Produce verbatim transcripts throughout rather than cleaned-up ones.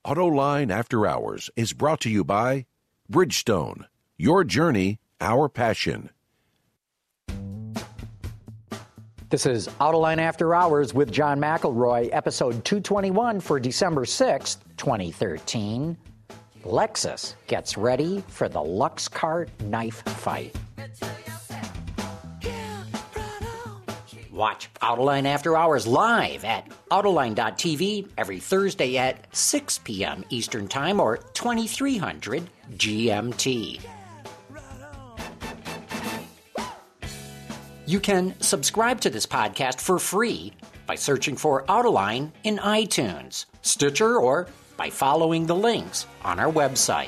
Autoline After Hours is brought to you by Bridgestone. Your journey, our passion. This is Autoline After Hours with John McElroy, episode two twenty-one for December sixth, twenty thirteen. Lexus gets ready for the Luxcart knife fight. Watch Autoline After Hours live at Autoline dot T V every Thursday at six p.m. Eastern Time or twenty-three hundred G M T. You can subscribe to this podcast for free by searching for Autoline in iTunes, Stitcher, or by following the links on our website.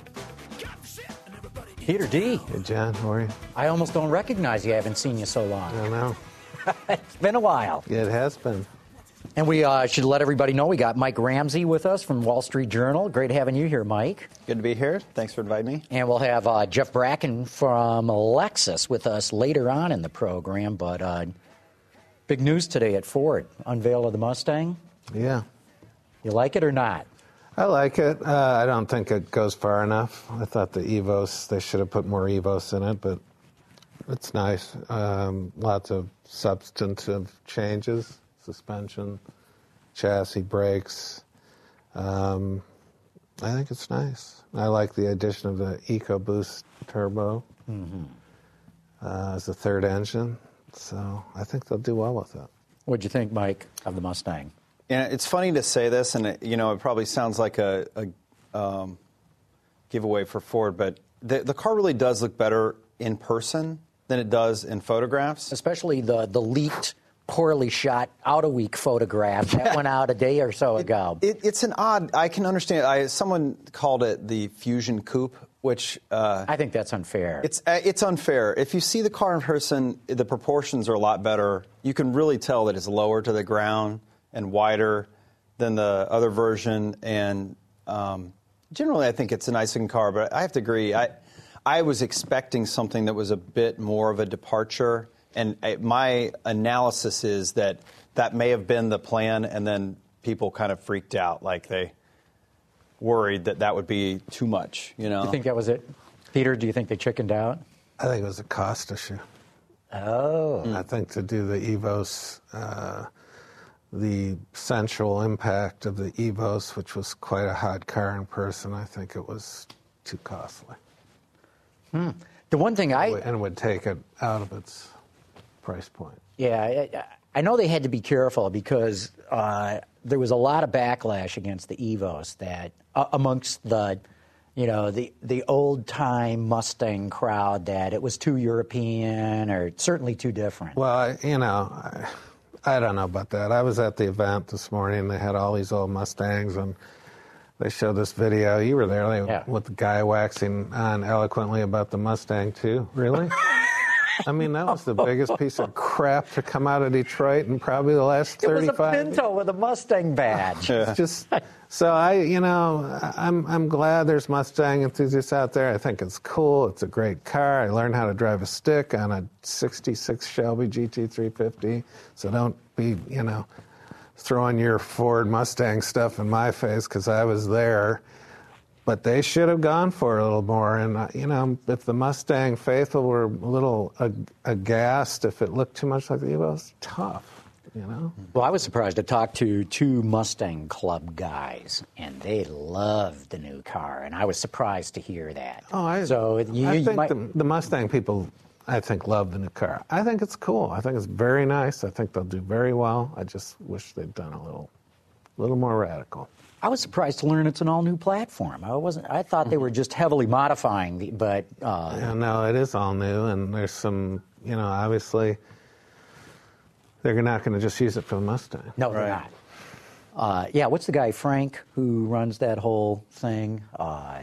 Peter D. Hey, John, how are you? I almost don't recognize you. I haven't seen you so long. I know. It's been a while. Yeah, it has been. And we uh, should let everybody know we got Mike Ramsey with us from Wall Street Journal. Great having you here, Mike. Good to be here. Thanks for inviting me. And we'll have uh, Jeff Bracken from Lexus with us later on in the program. But uh, big news today at Ford. Unveil of the Mustang. Yeah. You like it or not? I like it. Uh, I don't think it goes far enough. I thought the Evos, they should have put more Evos in it, but it's nice. Um, lots of substantive changes. Suspension, chassis, brakes. Um, I think it's nice. I like the addition of the EcoBoost turbo mm-hmm. uh, as the third engine. So I think they'll do well with it. What'd you think, Mike, of the Mustang? And it's funny to say this, and it, you know, it probably sounds like a, a um, giveaway for Ford, but the, the car really does look better in person than it does in photographs. Especially the, the leaked, poorly shot Autoweek photograph that went out a day or so ago. It, it, it's an odd, I can understand. I, someone called it the Fusion Coupe, which... Uh, I think that's unfair. It's uh, it's unfair. If you see the car in person, the proportions are a lot better. You can really tell that it's lower to the ground and wider than the other version. And um, generally, I think it's a nice-looking car, but I have to agree. I, I was expecting something that was a bit more of a departure. And my analysis is that that may have been the plan, and then people kind of freaked out, like they worried that that would be too much, you know? You think that was it? Peter, do you think they chickened out? I think it was a cost issue. Oh. I think to do the Evos, uh, the sensual impact of the Evos, which was quite a hot car in person, I think it was too costly. Hmm. The one thing I... And it would take it out of its... price point. Yeah, I, I know they had to be careful because uh, there was a lot of backlash against the Evos that uh, amongst the, you know, the the old time Mustang crowd that it was too European or certainly too different. Well, I, you know, I, I don't know about that. I was at the event this morning. They had all these old Mustangs and they showed this video. You were there they, yeah. with the guy waxing on eloquently about the Mustang too. Really? I mean, that was the biggest piece of crap to come out of Detroit in probably the last thirty-five years. It was a Pinto with a Mustang badge. Yeah. Just so I, you know, I'm I'm glad there's Mustang enthusiasts out there. I think it's cool. It's a great car. I learned how to drive a stick on a sixty-six Shelby G T three fifty. So don't be, you know, throwing your Ford Mustang stuff in my face because I was there. But they should have gone for it a little more. And, uh, you know, if the Mustang faithful were a little ag- aghast if it looked too much like the Evo, it's tough, you know? Well, I was surprised to talk to two Mustang Club guys, and they loved the new car. And I was surprised to hear that. Oh, I, so you, I you think might... the, the Mustang people, I think, love the new car. I think it's cool. I think it's very nice. I think they'll do very well. I just wish they'd done a little, little more radical. I was surprised to learn it's an all-new platform. I wasn't. I thought they were just heavily modifying, the, but uh, yeah, no, it is all new, and there's some, you know, obviously they're not going to just use it for the Mustang. No, they're right. not. Uh, yeah, what's the guy Frank who runs that whole thing? Uh,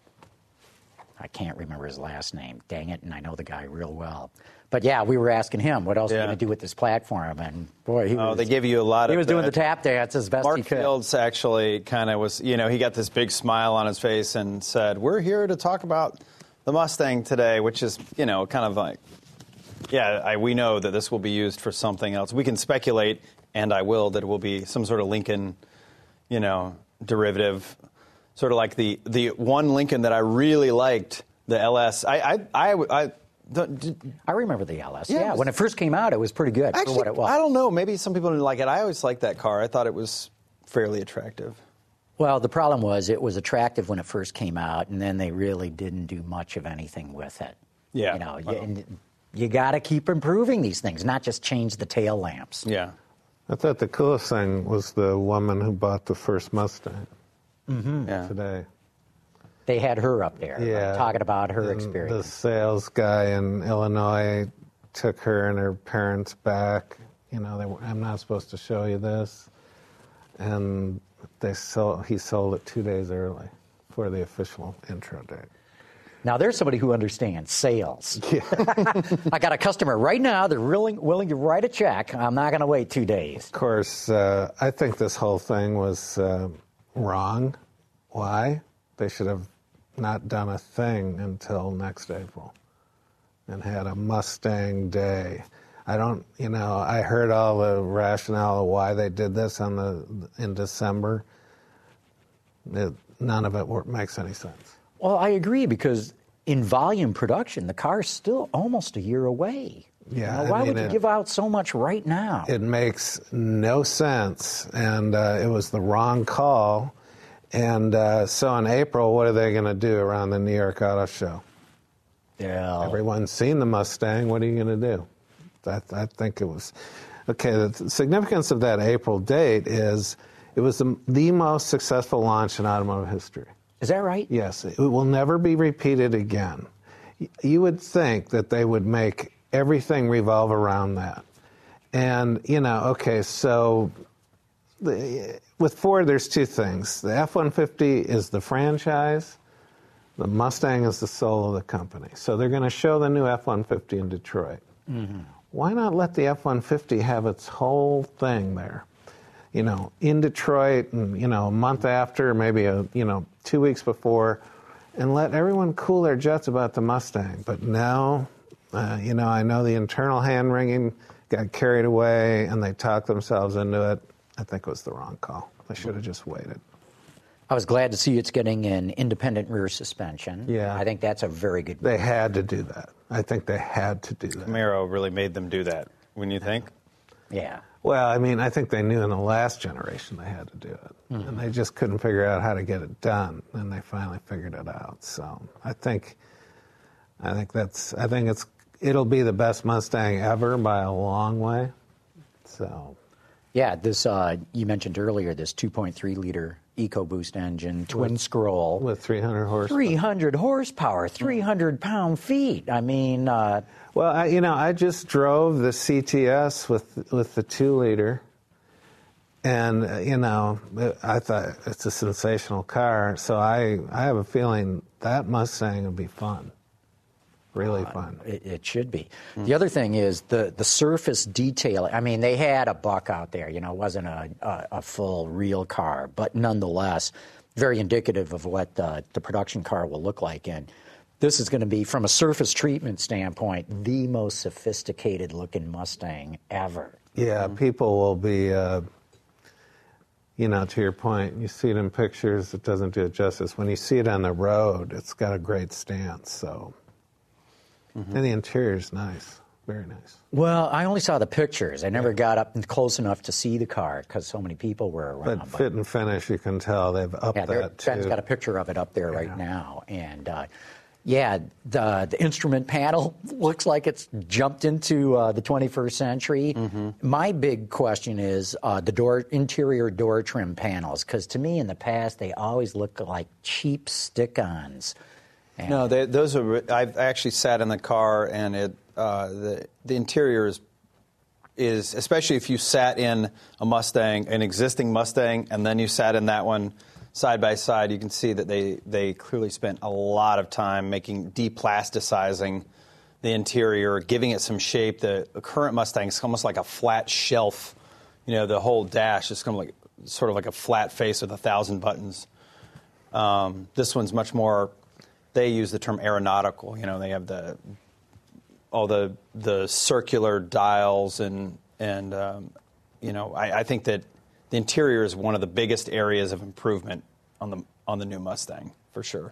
I can't remember his last name. Dang it, and I know the guy real well. But yeah, we were asking him what else yeah. are you going to do with this platform, and boy, he oh, was, they give you a lot. He of was doing the tap dance as best Mark he could. Fields actually kind of was, you know, he got this big smile on his face and said, "We're here to talk about the Mustang today," which is, you know, kind of like, yeah, I, we know that this will be used for something else. We can speculate, and I will, that it will be some sort of Lincoln, you know, derivative, sort of like the the one Lincoln that I really liked, the L S. I I I. I Don't, I remember the L S. Yeah, Yeah, it was, when it first came out, it was pretty good actually, for what it was. I don't know. Maybe some people didn't like it. I always liked that car. I thought it was fairly attractive. Well, the problem was it was attractive when it first came out, and then they really didn't do much of anything with it. Yeah. You know, well. you, you got to keep improving these things, not just change the tail lamps. Yeah. I thought the coolest thing was the woman who bought the first Mustang Mm-hmm. Yeah. today. They had her up there, Yeah. right, talking about her And experience. the sales guy in Illinois took her and her parents back. You know, they were, I'm not supposed to show you this. And they sold, he sold it two days early for the official intro date. Now, there's somebody who understands sales. Yeah. I got a customer right now. They're willing, willing to write a check. I'm not going to wait two days. Of course, uh, I think this whole thing was uh, wrong. Why? They should have not done a thing until next April and had a Mustang Day. I don't, you know, I heard all the rationale of why they did this on the in December. It, none of it work, makes any sense. Well, I agree, because in volume production, the car's still almost a year away. Yeah, You know, why I mean, would you it- give out so much right now? It makes no sense, and uh, it was the wrong call. And uh, so in April, what are they going to do around the New York Auto Show? Yeah. Everyone's seen the Mustang. What are you going to do? I, I think it was okay. The significance of that April date is it was the, the most successful launch in automotive history. Is that right? Yes, it will never be repeated again. You would think that they would make everything revolve around that. And, you know, okay, so the, with Ford, there's two things. The F one fifty is the franchise. The Mustang is the soul of the company. So they're going to show the new F one fifty in Detroit. Mm-hmm. Why not let the F one fifty have its whole thing there? You know, in Detroit, and, you know, a month after, maybe, a, you know, two weeks before, and let everyone cool their jets about the Mustang. But no, uh, you know, I know the internal hand-wringing got carried away, and they talked themselves into it. I think it was the wrong call. They should have just waited. I was glad to see it's getting an independent rear suspension. Yeah. I think that's a very good. They had to do that. I think they had to do that. Camaro really made them do that, wouldn't you think? Yeah. Well, I mean, I think they knew in the last generation they had to do it. Mm-hmm. And they just couldn't figure out how to get it done. And they finally figured it out. So I think I think that's I think it's it'll be the best Mustang ever by a long way. So Yeah, this uh, you mentioned earlier, this two point three liter EcoBoost engine, twin with, scroll. with three hundred horsepower. three hundred horsepower, three hundred pound feet. I mean, uh, Well, I, you know, I just drove the C T S with with the two liter, and uh, you know, I thought it's a sensational car. So I I have a feeling that Mustang will be fun, really fun. it, it should be. The other thing is the the surface detail. I mean, they had a buck out there. You know, it wasn't a a, a full real car, but nonetheless, very indicative of what the, the production car will look like. And this is going to be, from a surface treatment standpoint, the most sophisticated looking Mustang ever. Yeah, people will be, uh, you know, to your point, you see it in pictures, it doesn't do it justice. When you see it on the road, it's got a great stance. So, mm-hmm. And the interior is nice, very nice. Well, I only saw the pictures. I never yeah. got up close enough to see the car because so many people were around. But, but fit and finish, you can tell they've upped yeah, that too. Ben's got a picture of it up there yeah. right now, and. Uh, Yeah, the the instrument panel looks like it's jumped into uh, the twenty-first century. Mm-hmm. My big question is uh, the door interior door trim panels, because to me in the past they always look like cheap stick-ons. And no, they, those are. I've actually sat in the car, and it uh, the the interior is is especially if you sat in a Mustang, an existing Mustang, and then you sat in that one. Side by side, you can see that they, they clearly spent a lot of time making deplasticizing the interior, giving it some shape. The current Mustang is almost like a flat shelf. You know, the whole dash is kind of like sort of like a flat face with a thousand buttons. Um, this one's much more. They use the term aeronautical. You know, they have the all the the circular dials and and um, you know, I, I think that the interior is one of the biggest areas of improvement on the on the new Mustang, for sure.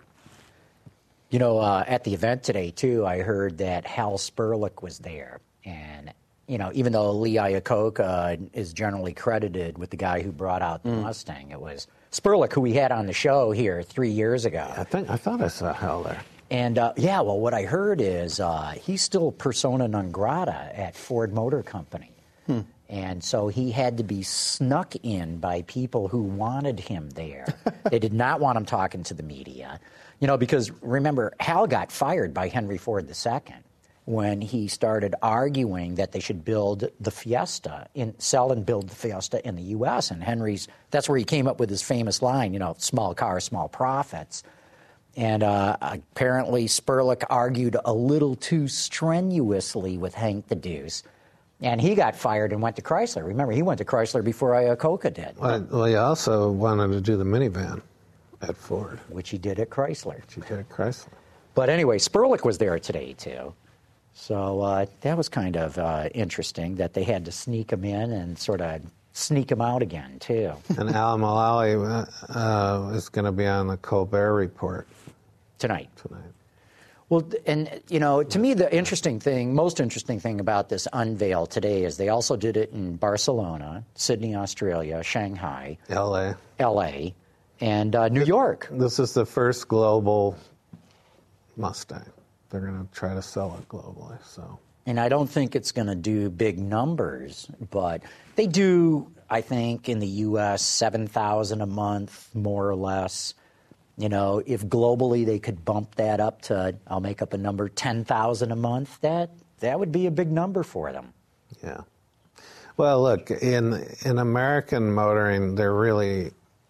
You know, uh, at the event today, too, I heard that Hal Sperlich was there. And, you know, even though Lee Iacocca is generally credited with the guy who brought out the mm. Mustang, it was Sperlich, who we had on the show here three years ago. I think I thought I saw Hal there. And, uh, yeah, well, what I heard is uh, he's still persona non grata at Ford Motor Company. Hmm. And so he had to be snuck in by people who wanted him there. They did not want him talking to the media. You know, because remember, Hal got fired by Henry Ford the Second when he started arguing that they should build the Fiesta, in, sell and build the Fiesta in the U S And Henry's, that's where he came up with his famous line, you know, small car, small profits. And uh, apparently Sperlich argued a little too strenuously with Hank the Deuce. And he got fired and went to Chrysler. Remember, he went to Chrysler before Iacocca did. Well, well, he also wanted to do the minivan at Ford. Which he did at Chrysler. Which he did at Chrysler. But anyway, Sperlich was there today, too. So uh, that was kind of uh, interesting that they had to sneak him in and sort of sneak him out again, too. And Al Mulally uh, is going to be on the Colbert Report. Tonight. Tonight. Well, and, you know, to me, the interesting thing, most interesting thing about this unveil today is they also did it in Barcelona, Sydney, Australia, Shanghai. L A. L A, and uh, New York. This is the first global Mustang. They're going to try to sell it globally, so. And I don't think it's going to do big numbers, but they do, I think, in the U S, seven thousand a month, more or less. You know, if globally they could bump that up to, I'll make up a number, ten thousand a month, that that would be a big number for them. Yeah. Well, look, in in American motoring, there are really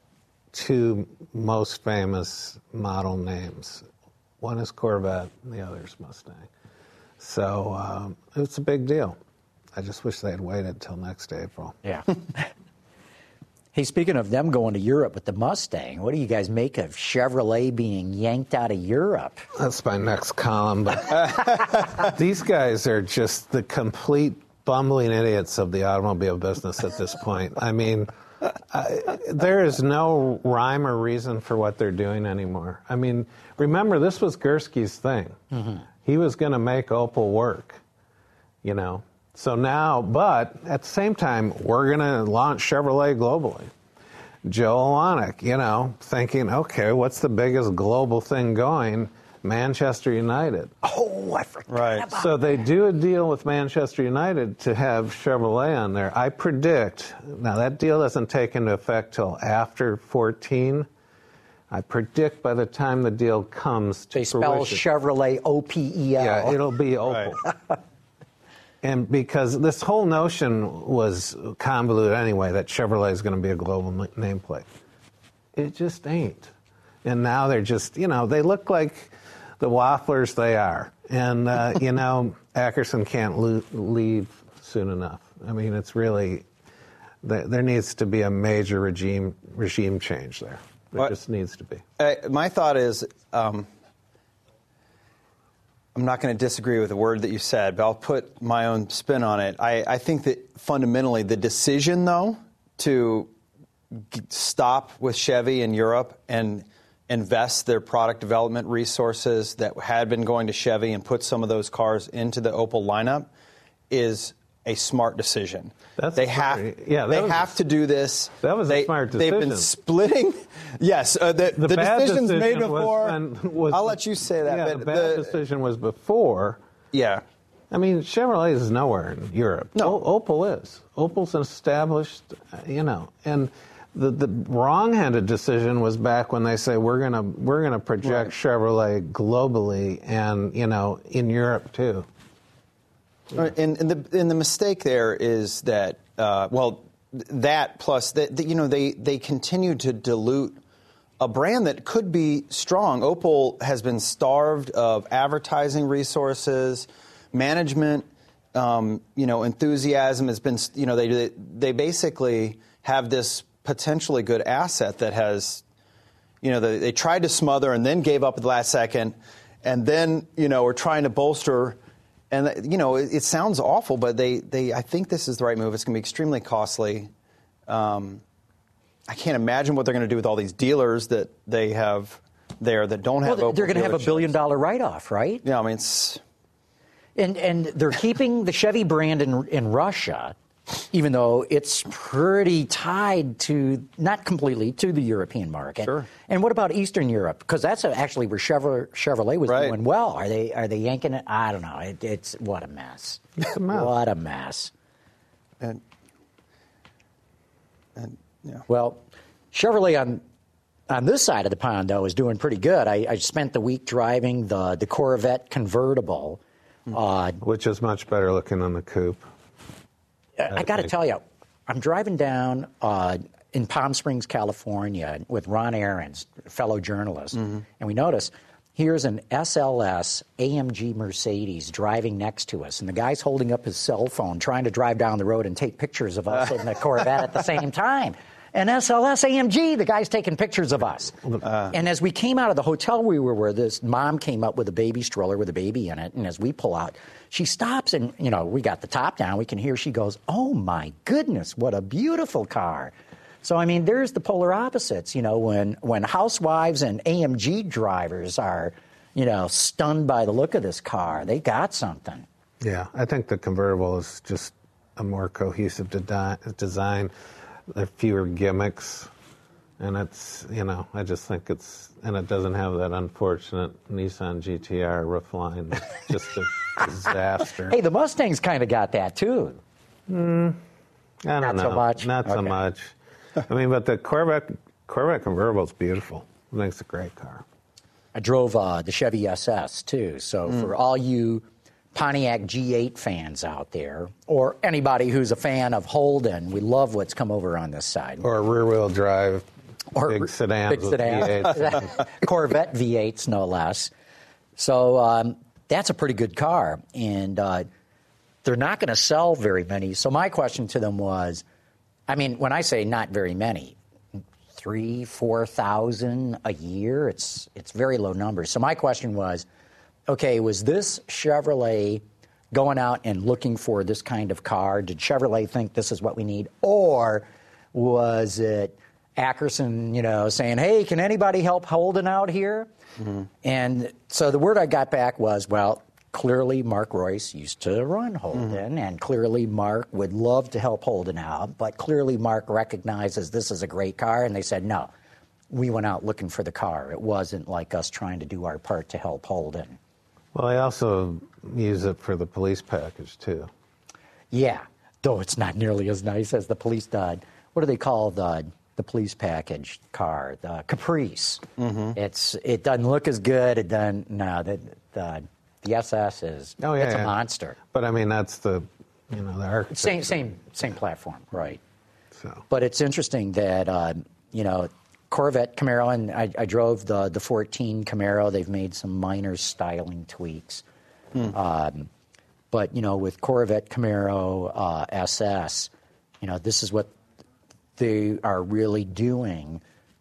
two most famous model names. One is Corvette, and the other is Mustang. So um, it's a big deal. I just wish they had waited till next April. Yeah. Hey, speaking of them going to Europe with the Mustang, what do you guys make of Chevrolet being yanked out of Europe? That's my next column. But these guys are just the complete bumbling idiots of the automobile business at this point. I mean, I, there is no rhyme or reason for what they're doing anymore. I mean, remember, this was Gursky's thing. Mm-hmm. He was going to make Opel work, you know. So now, but at the same time, we're going to launch Chevrolet globally. Joe Alonic, you know, thinking, okay, what's the biggest global thing going? Manchester United. Oh, I forgot right. about So they that. do a deal with Manchester United to have Chevrolet on there. I predict, now that deal doesn't take into effect till after fourteen. I predict by the time the deal comes to They spell fruition, Chevrolet O P E L. yeah, it'll be Opel. Right. And because this whole notion was convoluted anyway, that Chevrolet is going to be a global n- nameplate. It just ain't. And now they're just, you know, they look like the wafflers they are. And, uh, you know, Ackerson can't lo- leave soon enough. I mean, it's really, there, there needs to be a major regime regime change there. There What? just needs to be. Uh, my thought is, um, I'm not going to disagree with the word that you said, but I'll put my own spin on it. I, I think that fundamentally the decision, though, to g- stop with Chevy in Europe and invest their product development resources that had been going to Chevy and put some of those cars into the Opel lineup is a smart decision. That's they smart. have, Yeah, that they was have a, to do this. That was they, a smart They've decision. been splitting. Yes, uh, the, The the bad decisions decision made was before. when- was I'll the- let you say that. Yeah, but the bad the, decision was before. Yeah. I mean, Chevrolet is nowhere in Europe. No. O- Opel is. Opel's an established, uh, you know, and the, the wrong-handed decision was back when they say we're gonna we're gonna project Right. Chevrolet globally and you know in Europe too. Right, And, and the and the mistake there is that uh, well th- that plus that that, you know they they continue to dilute a brand that could be strong. Opel has been starved of advertising resources, management, um, you know, enthusiasm has been, you know, they they basically have this potentially good asset that has, you know, they, they tried to smother and then gave up at the last second, and then, you know, are trying to bolster. And, you know, it, it sounds awful, but they, they, I think this is the right move. It's going to be extremely costly. Um, I can't imagine what they're going to do with all these dealers that they have there that don't have. Well, they're going to have a dealerships. billion dollar write off, right? Yeah, I mean, it's. And and they're keeping the Chevy brand in in Russia, even though it's pretty tied to, not completely, to the European market. Sure. And what about Eastern Europe? Because that's actually where Chevrolet, Chevrolet was Right. doing well. Are they are they yanking it? I don't know. It, it's what a mess. It's a mess. What a mess. And, and yeah. Well, Chevrolet on on this side of the pond, though, is doing pretty good. I, I spent the week driving the, the Corvette convertible. Uh, Which is much better looking than the coupe. I, I got to think. tell you, I'm driving down uh, in Palm Springs, California, with Ron Ahrens, a fellow journalist, Mm-hmm. and we notice here's an S L S A M G Mercedes driving next to us, and the guy's holding up his cell phone, trying to drive down the road and take pictures of us in the Corvette at the same time. An S L S A M G, the guy's taking pictures of us. Uh, and as we came out of the hotel we were where, this mom came up with a baby stroller with a baby in it, and as we pull out, she stops and, you know, we got the top down. We can hear she goes, "Oh, my goodness, what a beautiful car." So, I mean, there's the polar opposites, you know, when, when housewives and A M G drivers are, you know, stunned by the look of this car. They got something. Yeah, I think the convertible is just a more cohesive de- design. There are fewer gimmicks, and it's, you know, I just think it's, and it doesn't have that unfortunate Nissan G T R roofline. It's just a disaster. Hey, the Mustangs kind of got that, too. Mm, I don't Not know. so much? Not so Okay. much. I mean, but the Corvette Corvette convertible is beautiful. I think it's a great car. I drove uh, the Chevy S S, too. So Mm. for all you Pontiac G eight fans out there, or anybody who's a fan of Holden, we love what's come over on this side. Or rear-wheel drive, Or big re- sedans big with sedans. V eights. Corvette V eights, no less. So um, that's a pretty good car. And uh, they're not going to sell very many. So my question to them was, I mean, when I say not very many, three, four thousand a year, it's it's very low numbers. So my question was, okay, was this Chevrolet going out and looking for this kind of car? Did Chevrolet think this is what we need? Or was it Ackerson, you know, saying, hey, can anybody help Holden out here? Mm-hmm. And so the word I got back was, well, clearly Mark Royce used to run Holden, mm-hmm. and clearly Mark would love to help Holden out, but clearly Mark recognizes this is a great car, and they said, no, we went out looking for the car. It wasn't like us trying to do our part to help Holden. Well, I also use it for the police package, too. Yeah, though it's not nearly as nice as the police did. What do they call the the police package car? The Caprice. Mm-hmm. It's It doesn't look as good. It doesn't, no, the, the, the S S is, oh, yeah, it's yeah. a monster. But, I mean, that's the, you know, the architecture. Same, same, same platform, right. So. But it's interesting that, uh, you know, Corvette Camaro, and I, I drove the, the fourteen Camaro. They've made some minor styling tweaks. Hmm. Um, but, you know, with Corvette Camaro uh, S S, you know, this is what they are really doing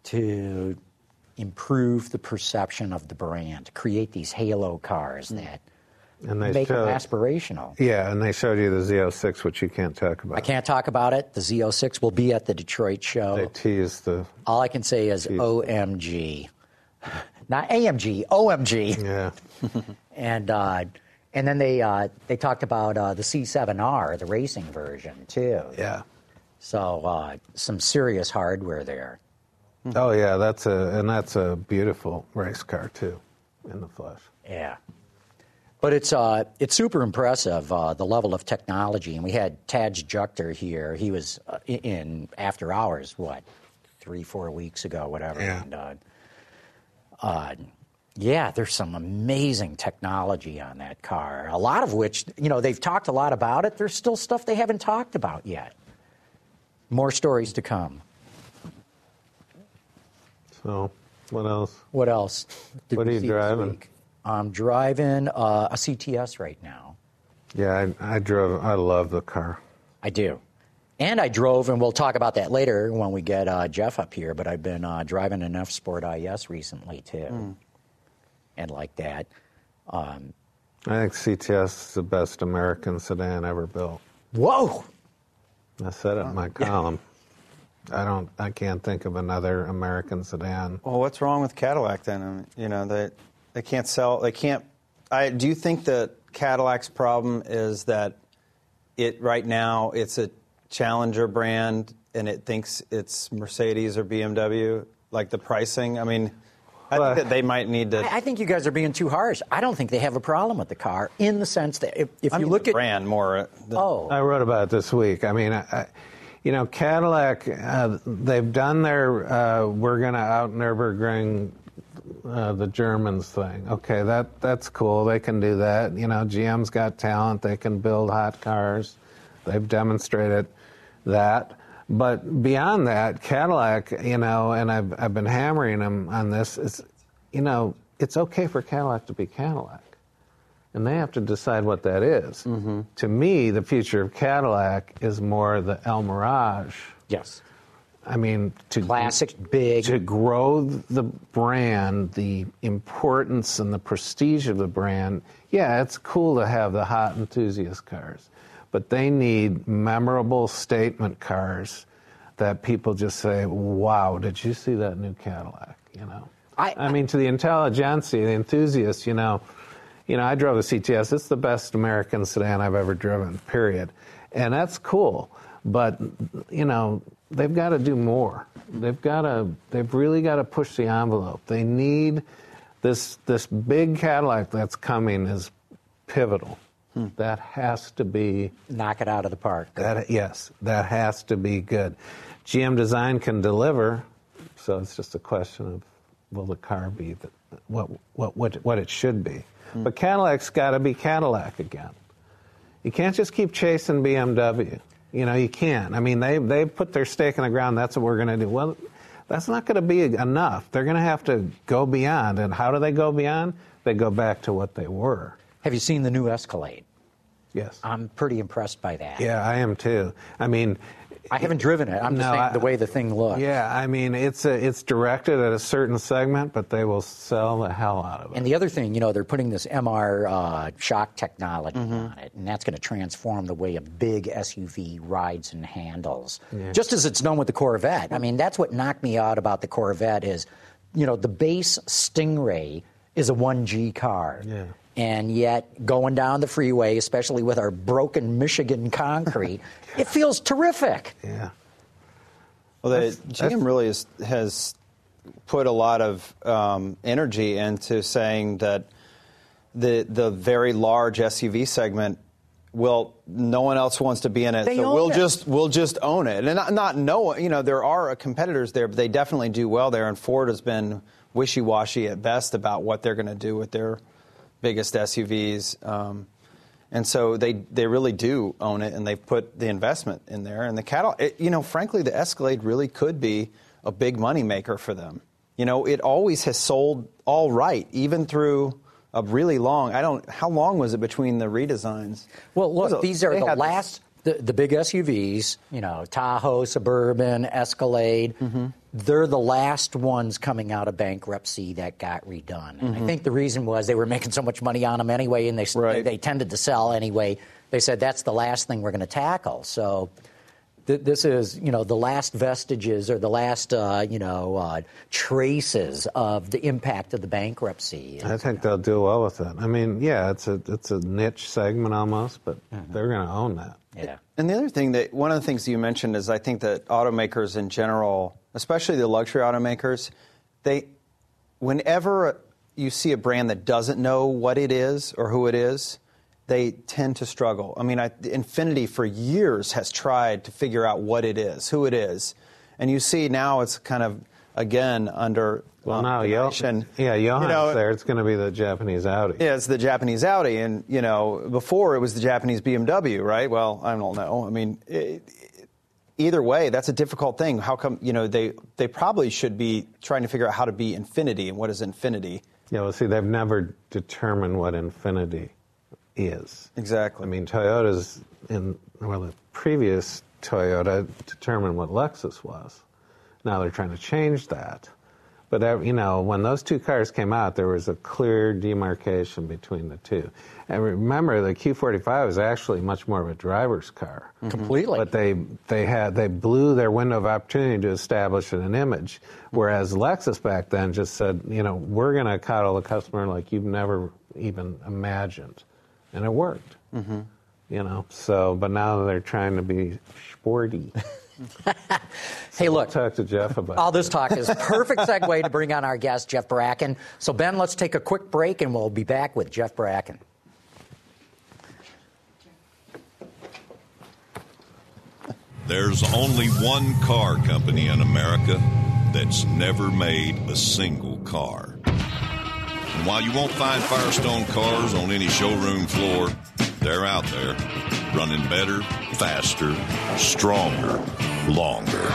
to improve the perception of the brand, create these halo cars that and they make showed, them aspirational. Yeah, and they showed you the Z oh six, which you can't talk about. I can't talk about it. The Z oh six will be at the Detroit show. They teased the... All I can say is O M G. Not A M G, O M G. Yeah. and uh, and then they uh, they talked about uh, the C seven R, the racing version, too. Yeah. So uh, some serious hardware there. Oh, yeah, that's a and that's a beautiful race car, too, in the flesh. Yeah. But it's uh, it's super impressive, uh, the level of technology. And we had Taj Jukter here. He was uh, in After Hours, what, three, four weeks ago, whatever. Yeah. And, uh, uh, yeah, there's some amazing technology on that car, a lot of which, you know, they've talked a lot about it. There's still stuff they haven't talked about yet. More stories to come. So, what else? What else? did What we are you see this driving? week? I'm driving uh, a C T S right now. Yeah, I, I drove. I love the car. I do. And I drove, and we'll talk about that later when we get uh, Jeff up here, but I've been uh, driving an F Sport I S recently, too. Mm. And like that. Um, I think C T S is the best American sedan ever built. Whoa! I said it in my column. I don't. I can't think of another American sedan. Well, what's wrong with Cadillac then? I mean, you know, they they can't sell. They can't. I do you think that Cadillac's problem is that it right now it's a challenger brand and it thinks it's Mercedes or B M W, like the pricing? I mean, I Well, think that they might need to. I, I think you guys are being too harsh. I don't think they have a problem with the car in the sense that if, if I you mean, look the at brand more. Than, oh, I wrote about it this week. I mean, I, I, you know, Cadillac, uh, they've done their uh, we're going to out Nürburgring uh, the Germans thing. Okay, that that's cool. They can do that. You know, G M's got talent. They can build hot cars. They've demonstrated that. But beyond that, Cadillac, you know, and I've I've been hammering them on this, is, you know, it's okay for Cadillac to be Cadillac. And they have to decide what that is. Mm-hmm. To me, the future of Cadillac is more the El Mirage. yes, I mean, to classic, big. to grow the brand, the importance and the prestige of the brand. Yeah, it's cool to have the hot enthusiast cars, but they need memorable statement cars that people just say, "Wow, did you see that new Cadillac?" You know. I, I mean, to the intelligentsia, the enthusiasts, you know. You know, I drove the C T S. It's the best American sedan I've ever driven, period. And that's cool. But, you know, they've got to do more. They've got to, they've really got to push the envelope. They need this, this big Cadillac that's coming is pivotal. Hmm. That has to be. knock it out of the park. That, yes, that has to be good. G M Design can deliver, so it's just a question of will the car be the, what, what, what, what it should be. But Cadillac's got to be Cadillac again. You can't just keep chasing B M W. You know, you can't. I mean, they they put their stake in the ground. That's what we're going to do. Well, that's not going to be enough. They're going to have to go beyond. And how do they go beyond? They go back to what they were. Have you seen the new Escalade? Yes. I'm pretty impressed by that. Yeah, I am too. I mean, I haven't driven it. I'm just No, saying I- the way the thing looks. yeah, I mean, it's a, it's directed at a certain segment, but they will sell the hell out of it. And the other thing, you know, they're putting this M R uh, shock technology on it, and that's going to transform the way a big S U V rides and handles. Just as it's done with the Corvette. I mean, that's what knocked me out about the Corvette is, you know, the base Stingray is a one G car. Yeah. And yet, going down the freeway, especially with our broken Michigan concrete, it feels terrific. Yeah. Well, the That's- G M that's- really is, has put a lot of um, energy into saying that the the very large S U V segment, well, no one else wants to be in it, They so own we'll it. just we'll just own it, and not not know. You know, there are competitors there, but they definitely do well there. And Ford has been wishy-washy at best about what they're going to do with their biggest S U Vs. Um, And so they, they really do own it, and they've put the investment in there. And the Cadillac, it, you know, frankly, the Escalade really could be a big money maker for them. You know, it always has sold all right, even through a really long. I don't. How long was it between the redesigns? Well, look, Was it- these are they the had- last, the, the big S U Vs, you know, Tahoe, Suburban, Escalade. Mm-hmm. They're the last ones coming out of bankruptcy that got redone. And I think the reason was they were making so much money on them anyway, and they, Right. they tended to sell anyway. They said, that's the last thing we're going to tackle. So th- this is, you know, the last vestiges or the last, uh, you know, uh, traces of the impact of the bankruptcy. I think they'll do well with it. I mean, yeah, it's a it's a niche segment almost, but they're going to own that. Yeah. And the other thing that one of the things you mentioned is I think that automakers in general, especially the luxury automakers, they whenever you see a brand that doesn't know what it is or who it is, they tend to struggle. I mean, I, Infiniti for years has tried to figure out what it is, who it is, and you see now it's kind of again under Well, um, now, Yo- domination. yeah, Johan's You know, there. It's going to be the Japanese Audi. Yeah, it's the Japanese Audi, and you know, before it was the Japanese B M W, right? Well, I don't know. I mean, it, it, either way, that's a difficult thing. How come, you know, they they probably should be trying to figure out how to be Infiniti and what is Infiniti? Yeah, well, see, they've never determined what Infiniti is. Exactly. I mean, Toyota's in, well, the previous Toyota determined what Lexus was. Now they're trying to change that. But, you know, when those two cars came out, there was a clear demarcation between the two. And remember, the Q forty-five was actually much more of a driver's car. Completely. But they they had they blew their window of opportunity to establish an image, whereas Lexus back then just said, you know, we're going to coddle the customer like you've never even imagined. And it worked. Mm-hmm. You know, so, but now they're trying to be sporty. Hey, look. Talk to Jeff about all this talk is a perfect segue to bring on our guest, Jeff Bracken. So, Ben, let's take a quick break, and we'll be back with Jeff Bracken. There's only one car company in America that's never made a single car. And while you won't find Firestone cars on any showroom floor, they're out there, running better, faster, stronger, longer.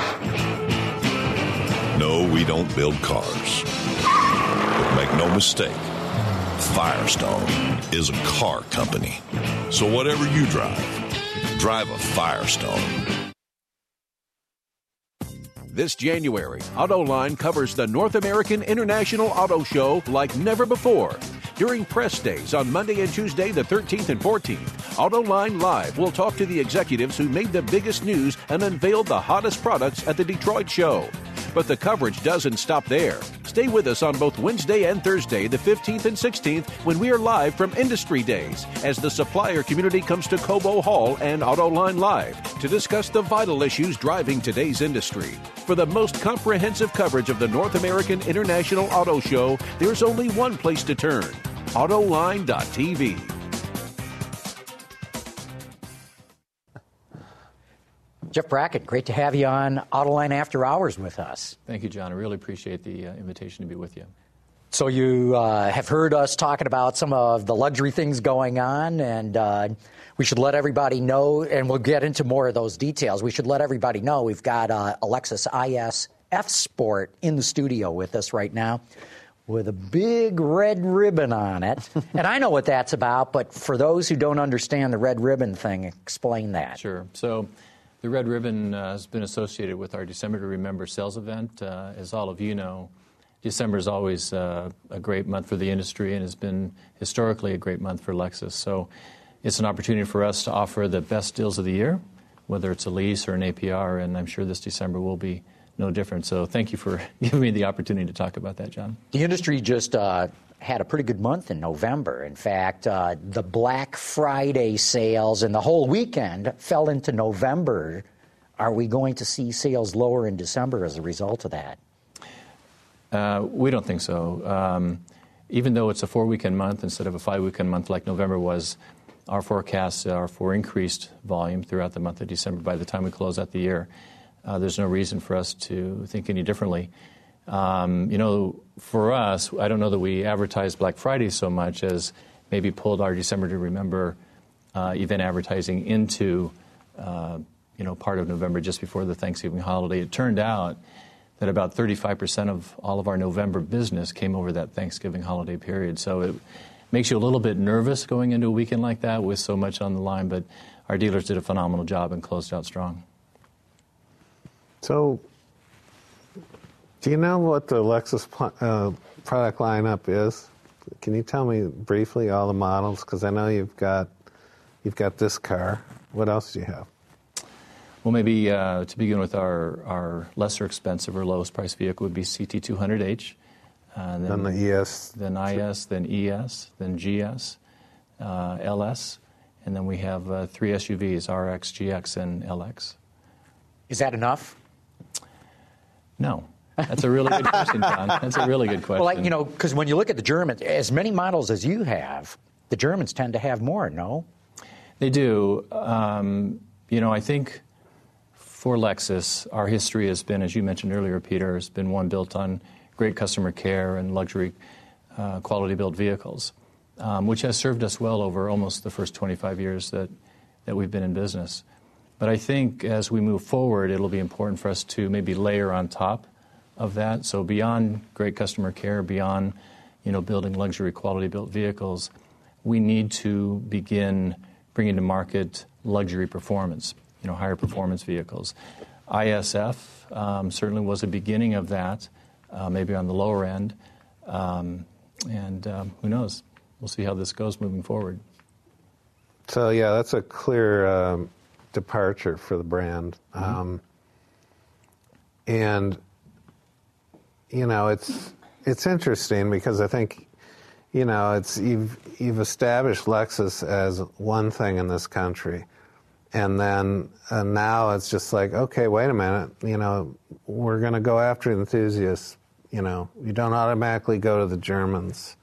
No, we don't build cars. But make no mistake, Firestone is a car company. So whatever you drive, drive a Firestone. This January, AutoLine covers the North American International Auto Show like never before. During press days on Monday and Tuesday, the thirteenth and fourteenth, AutoLine Live will talk to the executives who made the biggest news and unveiled the hottest products at the Detroit show. But the coverage doesn't stop there. Stay with us on both Wednesday and Thursday, the fifteenth and sixteenth, when we are live from Industry Days, as the supplier community comes to Cobo Hall and AutoLine Live to discuss the vital issues driving today's industry. For the most comprehensive coverage of the North American International Auto Show, there's only one place to turn, Autoline dot T V. Jeff Bracken, great to have you on Autoline After Hours with us. Thank you, John. I really appreciate the uh, invitation to be with you. So you uh, have heard us talking about some of the luxury things going on, and uh, we should let everybody know, and we'll get into more of those details. We should let everybody know we've got uh, a Lexus I S F Sport in the studio with us right now with a big red ribbon on it. And I know what that's about, but for those who don't understand the red ribbon thing, explain that. Sure. So the red ribbon uh, has been associated with our December to Remember sales event. Uh, as all of you know, December is always uh, a great month for the industry and has been historically a great month for Lexus. So it's an opportunity for us to offer the best deals of the year, whether it's a lease or an A P R, and I'm sure this December will be no different. So thank you for giving me the opportunity to talk about that, John. The industry just uh, had a pretty good month in November. In fact, uh, the Black Friday sales and the whole weekend fell into November. Are we going to see sales lower in December as a result of that? Uh, we don't think so. Um, even though it's a four-weekend month instead of a five-weekend month like November was, our forecasts are for increased volume throughout the month of December by the time we close out the year. Uh, there's no reason for us to think any differently. Um, you know, for us, I don't know that we advertise Black Friday so much as maybe pulled our December to Remember uh, event advertising into, uh, you know, part of November just before the Thanksgiving holiday. It turned out that about thirty-five percent of all of our November business came over that Thanksgiving holiday period. So it makes you a little bit nervous going into a weekend like that with so much on the line, but our dealers did a phenomenal job and closed out strong. So, do you know what the Lexus uh, product lineup is? Can you tell me briefly all the models? Because I know you've got you've got this car. What else do you have? Well, maybe uh, to begin with, our, our lesser expensive or lowest price vehicle would be C T two hundred H. Uh, then, then the E S. Then I S, then E S, then G S, uh, L S, and then we have uh, three S U Vs, R X, G X, and L X. Is that enough? No. That's a really good question, John. That's a really good question. Well, like, you know, because when you look at the Germans, as many models as you have, the Germans tend to have more, no? They do. Um, you know, I think for Lexus, our history has been, as you mentioned earlier, Peter, has been one built on great customer care and luxury uh, quality-built vehicles, um, which has served us well over almost the first twenty-five years that, that we've been in business. But I think as we move forward, it'll be important for us to maybe layer on top of that. So beyond great customer care, beyond, you know, building luxury quality-built vehicles, we need to begin bringing to market luxury performance, you know, higher performance vehicles. I S F um, certainly was a beginning of that. uh, maybe on the lower end. Um, and um, who knows? We'll see how this goes moving forward. So, yeah, that's a clear um, departure for the brand. Mm-hmm. Um, and, you know, it's it's interesting because I think, you know, it's you've, you've established Lexus as one thing in this country. And then uh, now it's just like, okay, wait a minute, you know, we're going to go after enthusiasts. You know, you don't automatically go to the Germans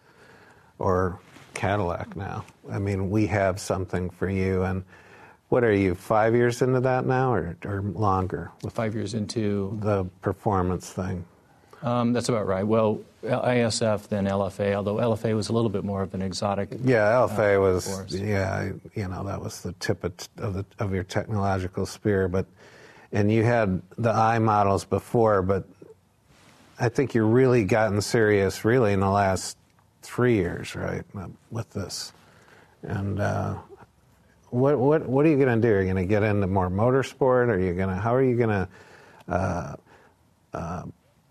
or Cadillac now. I mean, we have something for you. And what are you, five years into that now or, or longer? With five years into the performance thing. Um, that's about right. Well, I S F, then L F A, although L F A was a little bit more of an exotic. Yeah, L F A uh, was, force. yeah, you know, that was the tip of, of, the, of your technological spear. But, and you had the I models before, but I think you're really gotten serious really in the last three years, right, with this. And uh, what what what are you going to do? Are you going to get into more motorsport? Are you going to, how are you going to uh, uh,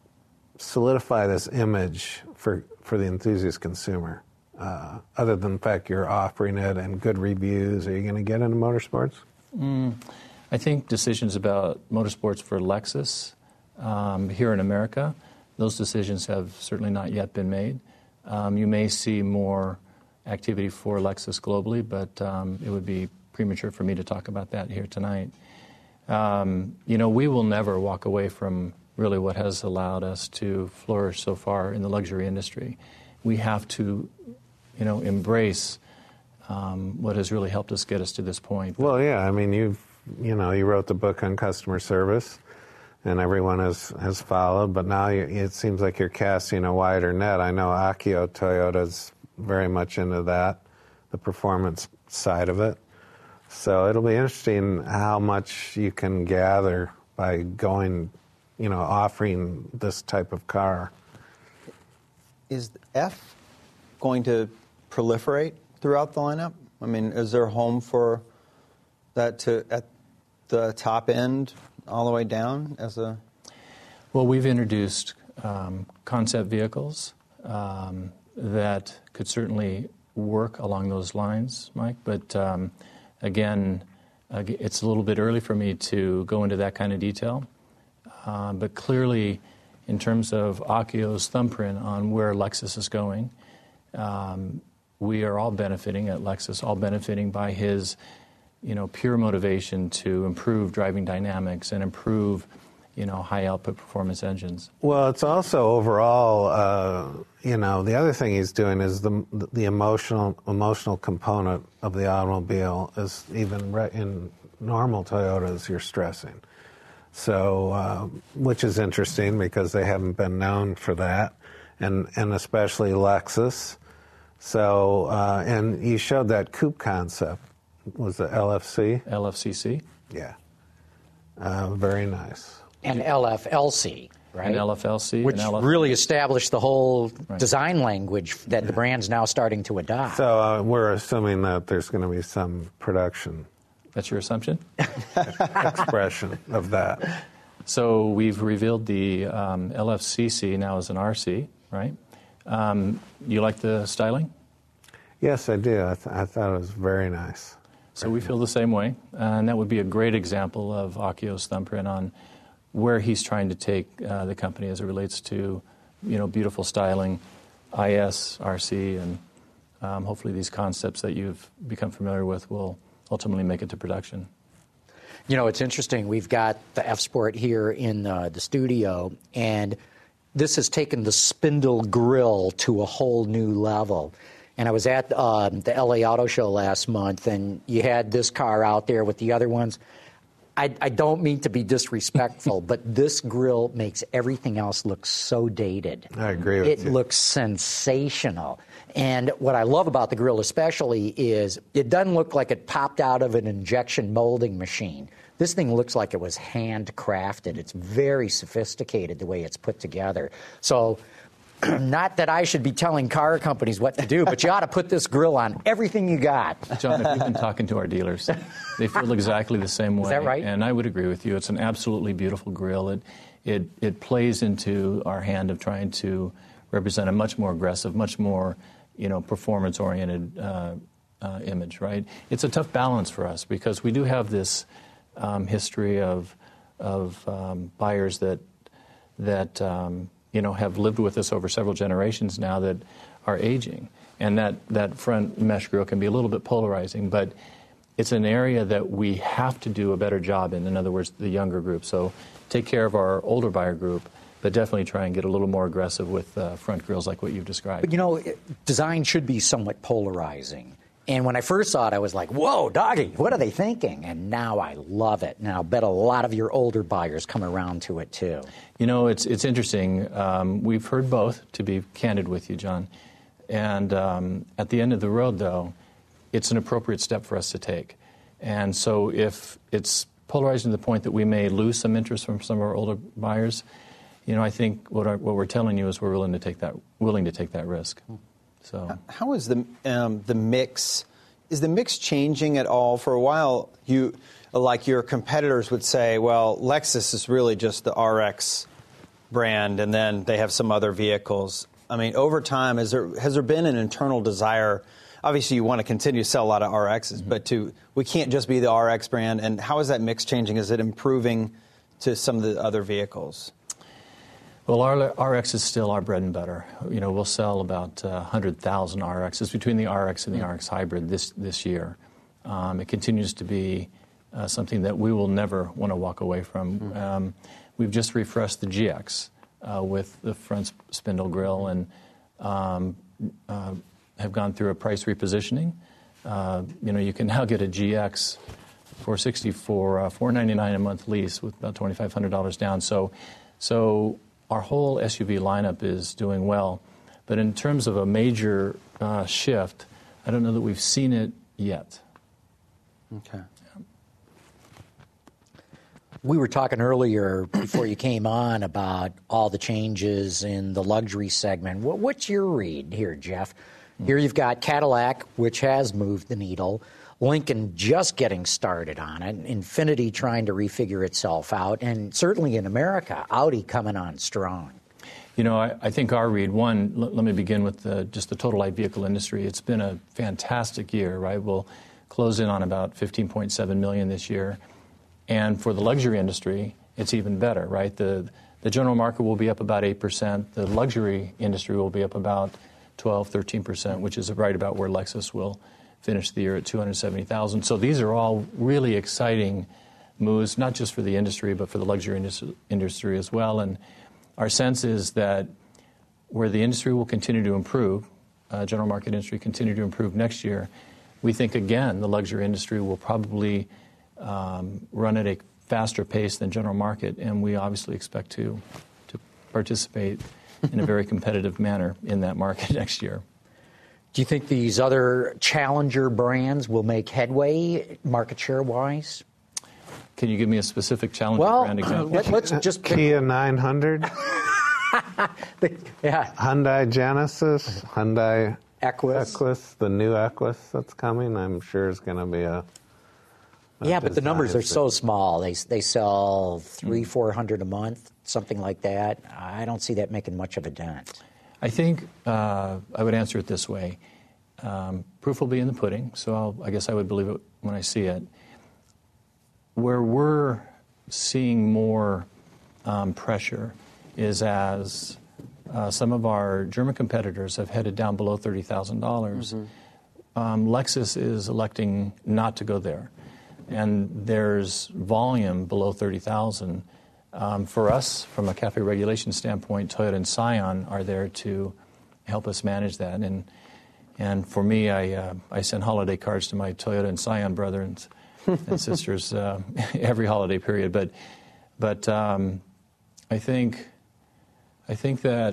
solidify this image for, for the enthusiast consumer? Uh, other than the fact you're offering it and good reviews, are you going to get into motorsports? Mm, I think decisions about motorsports for Lexus um, here in America, those decisions have certainly not yet been made. Um, you may see more activity for Lexus globally, but um, it would be premature for me to talk about that here tonight. Um, you know, we will never walk away from really what has allowed us to flourish so far in the luxury industry. We have to, you know, embrace um, what has really helped us get us to this point. Well, yeah, I mean, you've, you know, you wrote the book on customer service, and everyone has, has followed, but now you, it seems like you're casting a wider net. I know Akio Toyota's very much into that, the performance side of it. So it'll be interesting how much you can gather by going, you know, offering this type of car. Is F going to proliferate throughout the lineup? I mean, is there a home for that to at the top end all the way down as a? Well, we've introduced um, concept vehicles um, that could certainly work along those lines, Mike. But um, again, uh, it's a little bit early for me to go into that kind of detail. Uh, but clearly, in terms of Akio's thumbprint on where Lexus is going, um, we are all benefiting at Lexus, all benefiting by his, you know, pure motivation to improve driving dynamics and improve, you know, high output performance engines. Well, it's also overall, uh, you know, the other thing he's doing is the the emotional emotional component of the automobile is even re- in normal Toyotas you're stressing. So, uh, which is interesting because they haven't been known for that, and and especially Lexus. So, uh, and you showed that coupe concept. Was the L F C? L F C C? Yeah. Uh, very nice. And L F L C, right? And L F L C. Which and L F- really established the whole right. design language that the brand's now starting to adopt. So uh, we're assuming that there's going to be some production That's your assumption? expression of that. So we've revealed the um, L F C C now as an R C, right? Um, you like the styling? Yes, I do. I, th- I thought it was very nice. So we feel the same way, and that would be a great example of Akio's thumbprint on where he's trying to take uh, the company as it relates to, you know, beautiful styling, I S, R C, and um, hopefully these concepts that you've become familiar with will ultimately make it to production. You know, it's interesting. We've got the F-Sport here in uh, the studio, and this has taken the spindle grille to a whole new level. And I was at uh, the L A Auto Show last month, and you had this car out there with the other ones. I, I don't mean to be disrespectful, but this grille makes everything else look so dated. I agree with it you. It looks sensational. And what I love about the grille especially is it doesn't look like it popped out of an injection molding machine. This thing looks like it was handcrafted. It's very sophisticated the way it's put together. So not that I should be telling car companies what to do, but you ought to put this grille on everything you got. John, if you've been talking to our dealers, they feel exactly the same way. Is that right? And I would agree with you. It's an absolutely beautiful grille. It it, it plays into our hand of trying to represent a much more aggressive, much more, you know, performance-oriented uh, uh, image, right? It's a tough balance for us because we do have this um, history of, of um, buyers that, that um, you know, have lived with us over several generations now that are aging. And that, that front mesh grille can be a little bit polarizing, but it's an area that we have to do a better job in, in other words, the younger group. So take care of our older buyer group, but definitely try and get a little more aggressive with uh, front grilles like what you've described. But, you know, design should be somewhat polarizing. And when I first saw it, I was like, whoa, doggy, what are they thinking? And now I love it. And I'll bet a lot of your older buyers come around to it, too. You know, it's, it's interesting. Um, we've heard both, to be candid with you, John. And um, at the end of the road, though, it's an appropriate step for us to take. And so if it's polarizing to the point that we may lose some interest from some of our older buyers, you know, I think what, our, what we're telling you is we're willing to take that, willing to take that risk. So, how is the um, the mix? Is the mix changing at all? For a while, you like your competitors would say, well, Lexus is really just the R X brand, and then they have some other vehicles. I mean, over time, has there has there been an internal desire? Obviously, you want to continue to sell a lot of R Xs, mm-hmm. but to we can't just be the R X brand. And how is that mix changing? Is it improving to some of the other vehicles? Well, our R X is still our bread and butter. You know, we'll sell about uh, one hundred thousand R Xs between the R X and the mm-hmm. R X Hybrid this this year. Um, it continues to be uh, something that we will never want to walk away from. Mm-hmm. Um, we've just refreshed the G X uh, with the front spindle grille and um, uh, have gone through a price repositioning. Uh, you know, you can now get a G X four sixty for uh, four ninety-nine a month lease with about twenty-five hundred dollars down. So, so. Our whole S U V lineup is doing well, but in terms of a major uh, shift, I don't know that we've seen it yet. Okay. Yeah. We were talking earlier before you came on about all the changes in the luxury segment. What, what's your read here, Jeff? Mm-hmm. Here you've got Cadillac, which has moved the needle. Lincoln just getting started on it, Infiniti trying to refigure itself out, and certainly in America, Audi coming on strong. You know, I, I think our read, one, l- let me begin with the, just the total light vehicle industry. It's been a fantastic year, right? We'll close in on about fifteen point seven million this year. And for the luxury industry, it's even better, right? The, the general market will be up about eight percent. The luxury industry will be up about twelve, thirteen percent, which is right about where Lexus will finished the year at two hundred seventy thousand. So these are all really exciting moves, not just for the industry, but for the luxury indus- industry as well. And our sense is that where the industry will continue to improve, uh, general market industry continue to improve next year, we think, again, the luxury industry will probably um, run at a faster pace than general market, and we obviously expect to, to participate in a very competitive manner in that market next year. Do you think these other challenger brands will make headway market share-wise? Can you give me a specific challenger well, brand example? Let, let's just pick... Kia nine hundred. Yeah. Hyundai Genesis, Hyundai Equus. Equus, the new Equus that's coming, I'm sure is going to be a... a yeah, but the numbers are thing. so small. They they sell three, mm. four hundred a month, something like that. I don't see that making much of a dent. I think uh, I would answer it this way. Um, proof will be in the pudding, so I'll, I guess I would believe it when I see it. Where we're seeing more um, pressure is as uh, some of our German competitors have headed down below thirty thousand dollars. Mm-hmm. Um, Lexus is electing not to go there. And there's volume below thirty thousand dollars. Um, for us, from a CAFE regulation standpoint, Toyota and Scion are there to help us manage that. And and for me, I uh, I send holiday cards to my Toyota and Scion brothers and, and sisters uh, every holiday period. But but um, I think I think that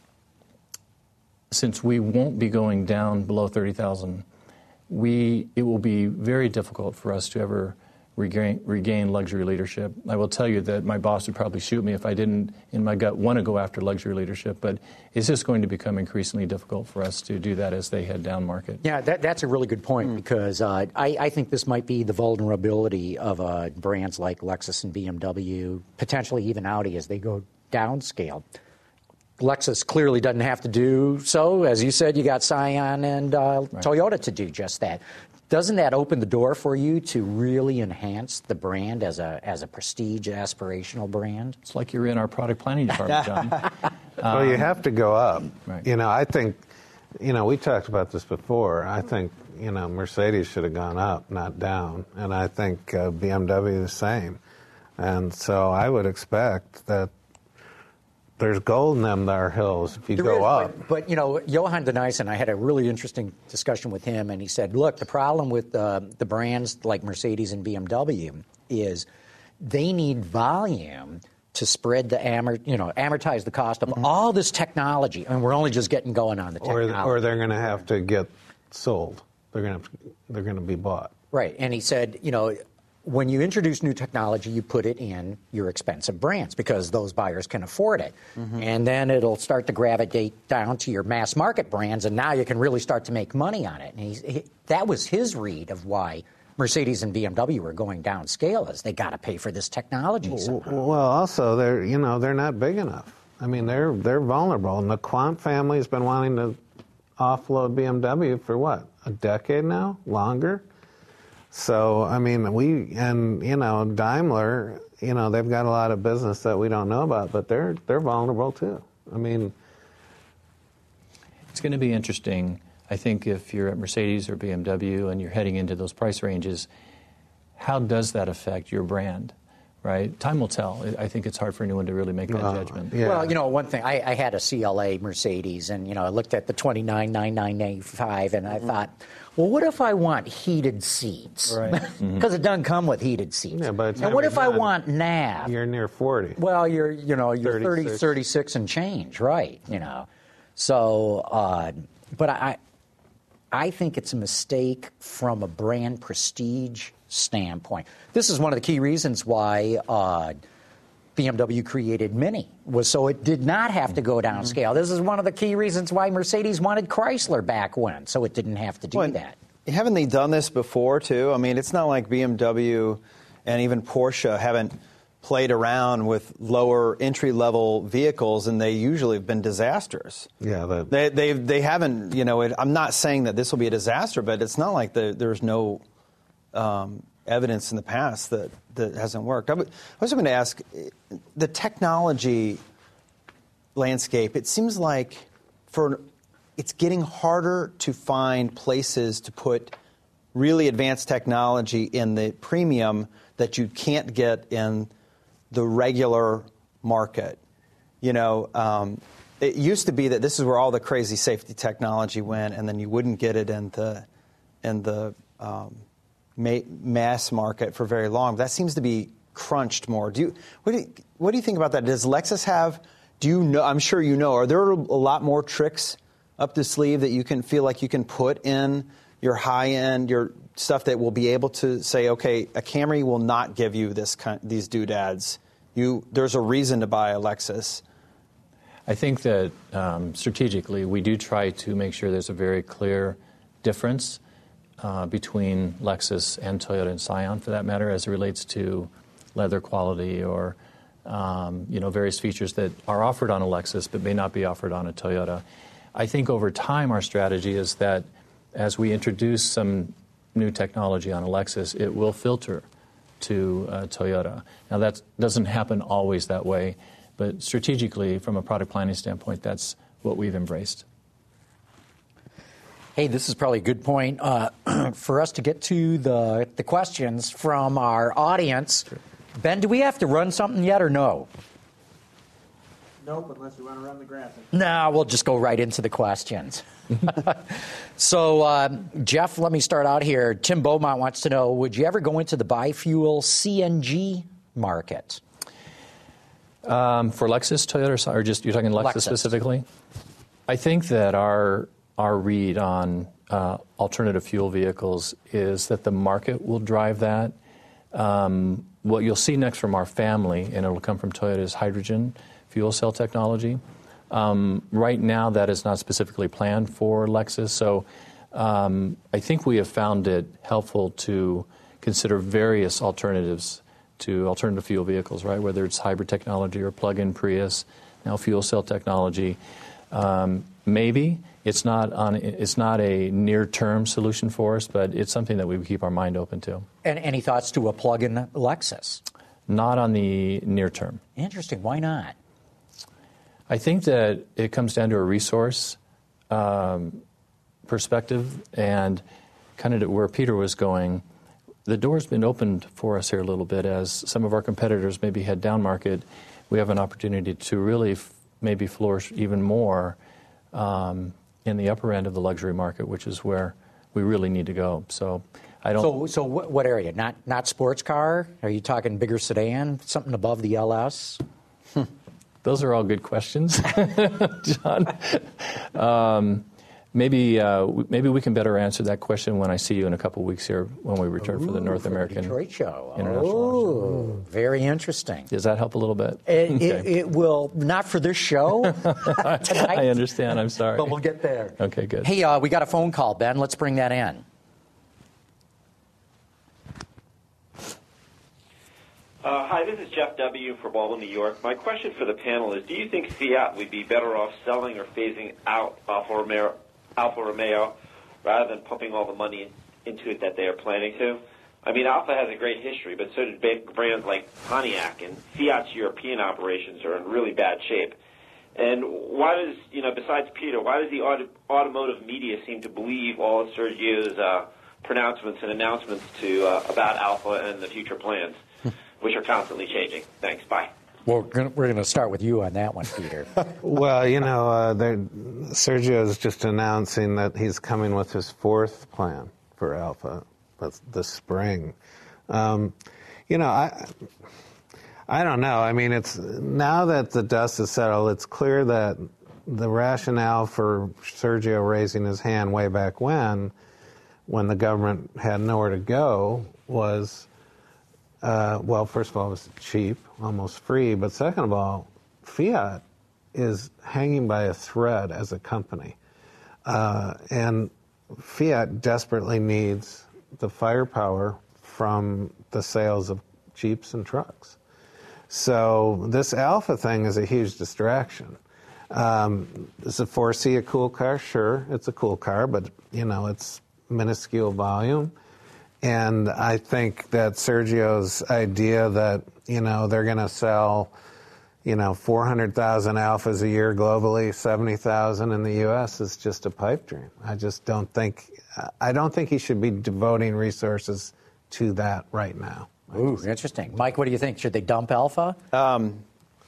since we won't be going down below thirty thousand, we it will be very difficult for us to ever regain, regain luxury leadership. I will tell you that my boss would probably shoot me if I didn't, in my gut, want to go after luxury leadership, but it's just going to become increasingly difficult for us to do that as they head down market. Yeah, that, that's a really good point mm. because uh, I, I think this might be the vulnerability of uh, brands like Lexus and B M W, potentially even Audi as they go downscale. Lexus clearly doesn't have to do so. As you said, you got Scion and uh, right. Toyota to do just that. Doesn't that open the door for you to really enhance the brand as a as a prestige, aspirational brand? It's like you're in our product planning department, John. um, well, you have to go up. Right. You know, I think, you know, we talked about this before. I think, you know, Mercedes should have gone up, not down. And I think uh, B M W the same. And so I would expect that there's gold in them there hills if you there go is, up. But, but, you know, Johan de Nijssen, I had a really interesting discussion with him, and he said, look, the problem with uh, the brands like Mercedes and B M W is they need volume to spread the, amor- you know, amortize the cost of mm-hmm. all this technology. And we're only just getting going on the technology. Or, or they're going to have to get sold. They're going to they're going to be bought. Right. And he said, you know, when you introduce new technology, you put it in your expensive brands because those buyers can afford it. Mm-hmm. And then it'll start to gravitate down to your mass market brands, and now you can really start to make money on it. And he's, he, that was his read of why Mercedes and B M W were going downscale, is they got to pay for this technology somehow. Well, also, they're, you know, they're not big enough. I mean, they're they're vulnerable. And the Quant family has been wanting to offload B M W for what, a decade now? Longer? So, I mean, we, and, you know, Daimler, you know, they've got a lot of business that we don't know about, but they're they're vulnerable too. I mean, it's going to be interesting, I think, if you're at Mercedes or B M W and you're heading into those price ranges, how does that affect your brand? Right? Time will tell. I think it's hard for anyone to really make that uh, judgment. Yeah. Well, you know, one thing, I, I had a C L A Mercedes, and, you know, I looked at the twenty-nine nine nine eighty-five, and mm-hmm. I thought, well, what if I want heated seats? Because right. mm-hmm. it doesn't come with heated seats. Yeah, but and what if I want nav? You're near forty. Well, you're, you know, you're thirty-six. thirty, thirty-six and change, right, you know. So, uh, but I, I think it's a mistake from a brand prestige standpoint. This is one of the key reasons why uh, B M W created Mini, was so it did not have to go downscale. Mm-hmm. This is one of the key reasons why Mercedes wanted Chrysler back when, so it didn't have to do well, that. Haven't they done this before, too? I mean, it's not like B M W and even Porsche haven't played around with lower entry-level vehicles, and they usually have been disasters. Yeah, that... they they they haven't. You know, it, I'm not saying that this will be a disaster, but it's not like the, there's no um, evidence in the past that that hasn't worked. I, w- I was going to ask, the technology landscape. It seems like for it's getting harder to find places to put really advanced technology in the premium that you can't get in the regular market. You know, um, it used to be that this is where all the crazy safety technology went, and then you wouldn't get it in the in the um, ma- mass market for very long. That seems to be crunched more. Do you what do you, what do you think about that? Does Lexus have? Do you know? I'm sure you know. Are there a lot more tricks up the sleeve that you can feel like you can put in your high end, your stuff that will be able to say, okay, a Camry will not give you this kind, these doodads. You, there's a reason to buy a Lexus. I think that um, strategically we do try to make sure there's a very clear difference uh, between Lexus and Toyota and Scion, for that matter, as it relates to leather quality or um, you know, various features that are offered on a Lexus but may not be offered on a Toyota. I think over time our strategy is that as we introduce some new technology on a Lexus, it will filter to uh, Toyota. Now, that doesn't happen always that way, but strategically, from a product planning standpoint, that's what we've embraced. Hey, this is probably a good point uh, for us to get to the, the questions from our audience. Sure. Ben, do we have to run something yet or no? Nope, unless you want to run the graphic. No, we'll just go right into the questions. So, uh, Jeff, let me start out here. Tim Beaumont wants to know, would you ever go into the biofuel C N G market? Um, for Lexus, Toyota, or just you're talking Lexus, Lexus. specifically? I think that our our read on uh, alternative fuel vehicles is that the market will drive that. Um, what you'll see next from our family, and it will come from Toyota, is hydrogen fuel cell technology. Um, right now, that is not specifically planned for Lexus, so um, I think we have found it helpful to consider various alternatives to alternative fuel vehicles, right? Whether it's hybrid technology or plug-in Prius, now fuel cell technology. Um, maybe it's not on. It's not a near-term solution for us, but it's something that we would keep our mind open to. And any thoughts to a plug-in Lexus? Not on the near term. Interesting. Why not? I think that it comes down to a resource um, perspective and kind of where Peter was going. The door's been opened for us here a little bit as some of our competitors maybe head down market. We have an opportunity to really f- maybe flourish even more um, in the upper end of the luxury market, which is where we really need to go. So I don't. So, so what, what area? Not not sports car? Are you talking bigger sedan? Something above the L S? Those are all good questions, John. Um, maybe uh, maybe we can better answer that question when I see you in a couple of weeks here when we return Ooh, for the North for American the Detroit show. International Oh, very interesting. Does that help a little bit? It, Okay. it, it will, not for this show tonight. I understand. I'm sorry. But we'll get there. Okay, good. Hey, uh, we got a phone call, Ben. Let's bring that in. Uh, hi, this is Jeff W. for Baldwin, New York. My question for the panel is, do you think Fiat would be better off selling or phasing out Alfa Romeo, Alfa Romeo rather than pumping all the money into it that they are planning to? I mean, Alfa has a great history, but so did big brands like Pontiac, and Fiat's European operations are in really bad shape. And why does, you know, besides Peter, why does the auto, automotive media seem to believe all of Sergio's uh, pronouncements and announcements to uh, about Alfa and the future plans, which are constantly changing? Thanks. Bye. Well, we're gonna, we're going to start with you on that one, Peter. Well, you know, uh, Sergio is just announcing that he's coming with his fourth plan for Alfa this spring. Um, you know, I I don't know. I mean, it's now that the dust has settled, it's clear that the rationale for Sergio raising his hand way back when, when the government had nowhere to go, was Uh, well, first of all, it was cheap, almost free. But second of all, Fiat is hanging by a thread as a company. Uh, and Fiat desperately needs the firepower from the sales of Jeeps and trucks. So this Alfa thing is a huge distraction. Um, is the four C a cool car? Sure, it's a cool car, but, you know, it's minuscule volume. And I think that Sergio's idea that, you know, they're going to sell, you know, four hundred thousand Alfas a year globally, seventy thousand in the U S is just a pipe dream. I just don't think, I don't think he should be devoting resources to that right now. Ooh, interesting. Mike, what do you think? Should they dump Alfa? Um,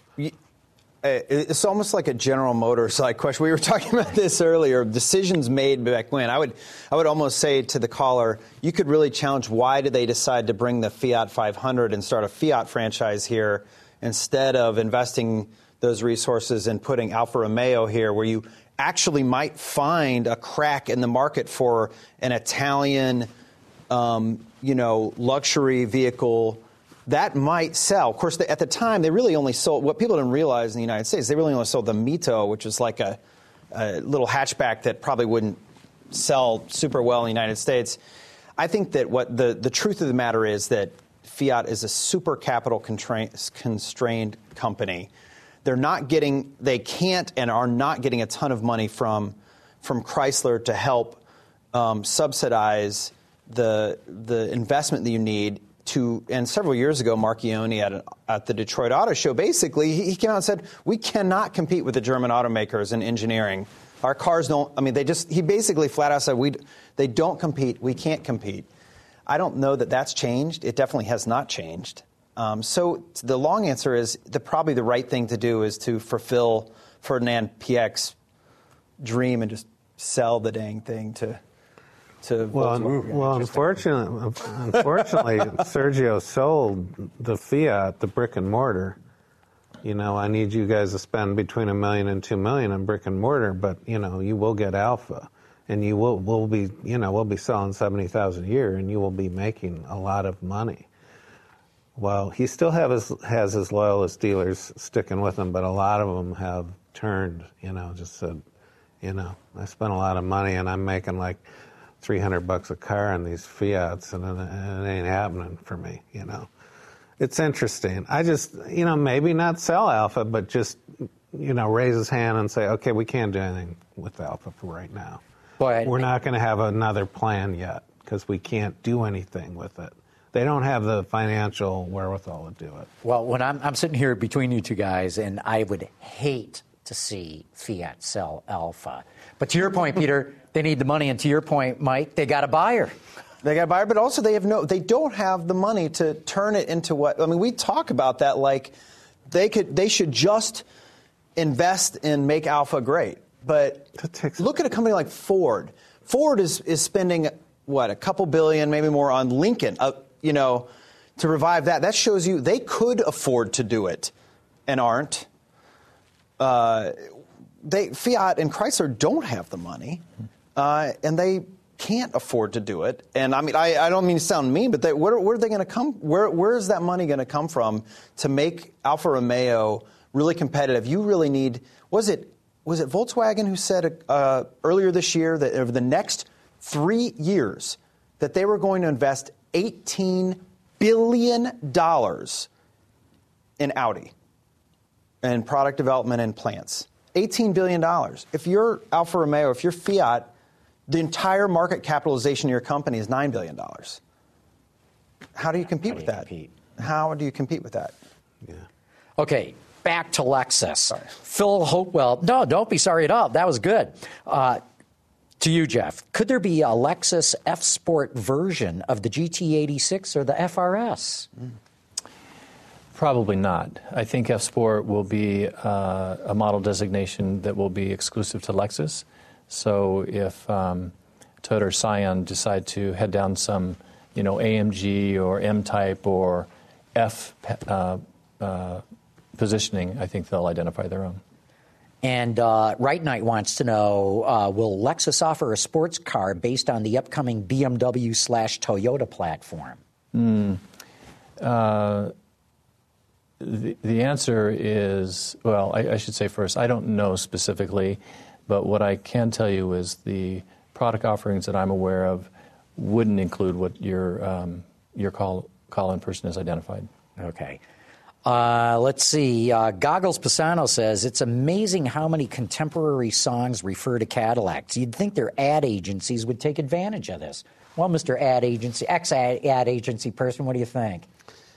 It's almost like a General Motors like question. We were talking about this earlier. Decisions made back when. I would, I would almost say to the caller, you could really challenge why did they decide to bring the Fiat five hundred and start a Fiat franchise here instead of investing those resources and putting Alfa Romeo here, where you actually might find a crack in the market for an Italian, um, you know, luxury vehicle. That might sell. Of course, they, at the time, they really only sold, what people didn't realize in the United States, they really only sold the Mito, which was like a, a little hatchback that probably wouldn't sell super well in the United States. I think that what the, the truth of the matter is that Fiat is a super capital constrained company. They're not getting, they can't and are not getting a ton of money from, from Chrysler to help um, subsidize the, the investment that you need to, and several years ago, Mark Ioni at, a, at the Detroit Auto Show, basically, he, he came out and said, we cannot compete with the German automakers in engineering. Our cars don't, I mean, they just, he basically flat out said, we, they don't compete, we can't compete. I don't know that that's changed. It definitely has not changed. Um, so the long answer is, the, probably the right thing to do is to fulfill Ferdinand Piëch's dream and just sell the dang thing to... To well, well, unfortunately, unfortunately, Sergio sold the Fiat, the brick and mortar. You know, I need you guys to spend between a million and two million on brick and mortar, but you know, you will get Alfa, and you will will be, you know, we'll be selling seventy thousand a year, and you will be making a lot of money. Well, he still have his, has his loyalist dealers sticking with him, but a lot of them have turned, you know, just said, you know, I spent a lot of money and I'm making like three hundred bucks a car on these Fiats, and it, it ain't happening for me, you know. It's interesting. I just, you know, maybe not sell Alfa, but just, you know, raise his hand and say, okay, we can't do anything with Alfa for right now. But We're not going to have another plan yet because we can't do anything with it. They don't have the financial wherewithal to do it. Well, when I'm, I'm sitting here between you two guys, and I would hate to see Fiat sell Alfa. But to your point, Peter, they need the money, and to your point, Mike, they got a buyer. They got a buyer, but also they have no. They don't have the money to turn it into what. I mean, we talk about that like they could. They should just invest and make Alfa great. But look at a company like Ford. Ford is is spending what, a couple billion, maybe more, on Lincoln. Uh, you know, to revive that. That shows you they could afford to do it, and aren't. Uh, they Fiat and Chrysler don't have the money, uh, and they can't afford to do it. And I mean, I, I don't mean to sound mean, but they, where, where are they going to come? Where where is that money going to come from to make Alfa Romeo really competitive? You really need. Was it was it Volkswagen who said uh, earlier this year that over the next three years that they were going to invest eighteen billion dollars in Audi and product development and plants. eighteen billion dollars. If you're Alfa Romeo, if you're Fiat, the entire market capitalization of your company is nine billion dollars. How do you compete How do with you that? compete? How do you compete with that? Yeah. Okay, back to Lexus. Sorry. Phil Hopewell. No, don't be sorry at all. That was good. Uh, to you, Jeff, could there be a Lexus F-Sport version of the G T eighty-six or the F R S? Mm. Probably not. I think F-Sport will be uh, a model designation that will be exclusive to Lexus. So if um, Toyota or Scion decide to head down some, you know, A M G or M-Type or F uh, uh, positioning, I think they'll identify their own. And uh, Right Knight wants to know, uh, will Lexus offer a sports car based on the upcoming B M W slash Toyota platform? Mm. Uh, the, the answer is, well, I, I should say first, I don't know specifically, but what I can tell you is the product offerings that I'm aware of wouldn't include what your um, your call call in person has identified. Okay. Uh, let's see. Uh, Goggles Pisano says, it's amazing how many contemporary songs refer to Cadillacs. You'd think their ad agencies would take advantage of this. Well, Mister Ad Agency, ex-ad ad agency person, what do you think?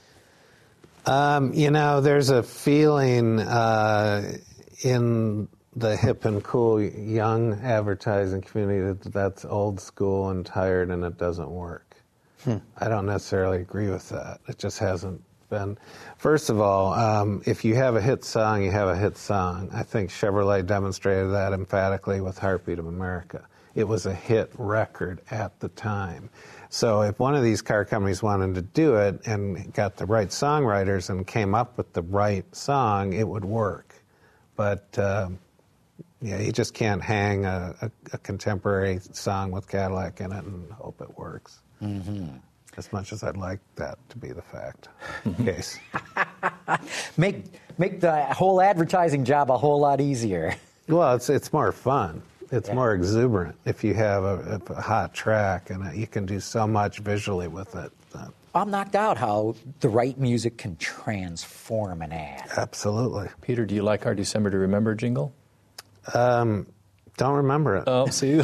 Um, you know, there's a feeling uh, in the hip and cool young advertising community that that's old school and tired and it doesn't work. Hmm. I don't necessarily agree with that. It just hasn't been. First of all, um, if you have a hit song, you have a hit song. I think Chevrolet demonstrated that emphatically with Heartbeat of America. It was a hit record at the time. So if one of these car companies wanted to do it and got the right songwriters and came up with the right song, it would work. But uh, yeah, you just can't hang a, a, a contemporary song with Cadillac in it and hope it works. Mm-hmm. As much as I'd like that to be the fact case. make make the whole advertising job a whole lot easier. Well, it's it's more fun. It's yeah. more exuberant if you have a, a hot track and you can do so much visually with it. I'm knocked out how the right music can transform an ad. Absolutely. Peter, do you like our December to Remember jingle? Um, don't remember it. Oh, see?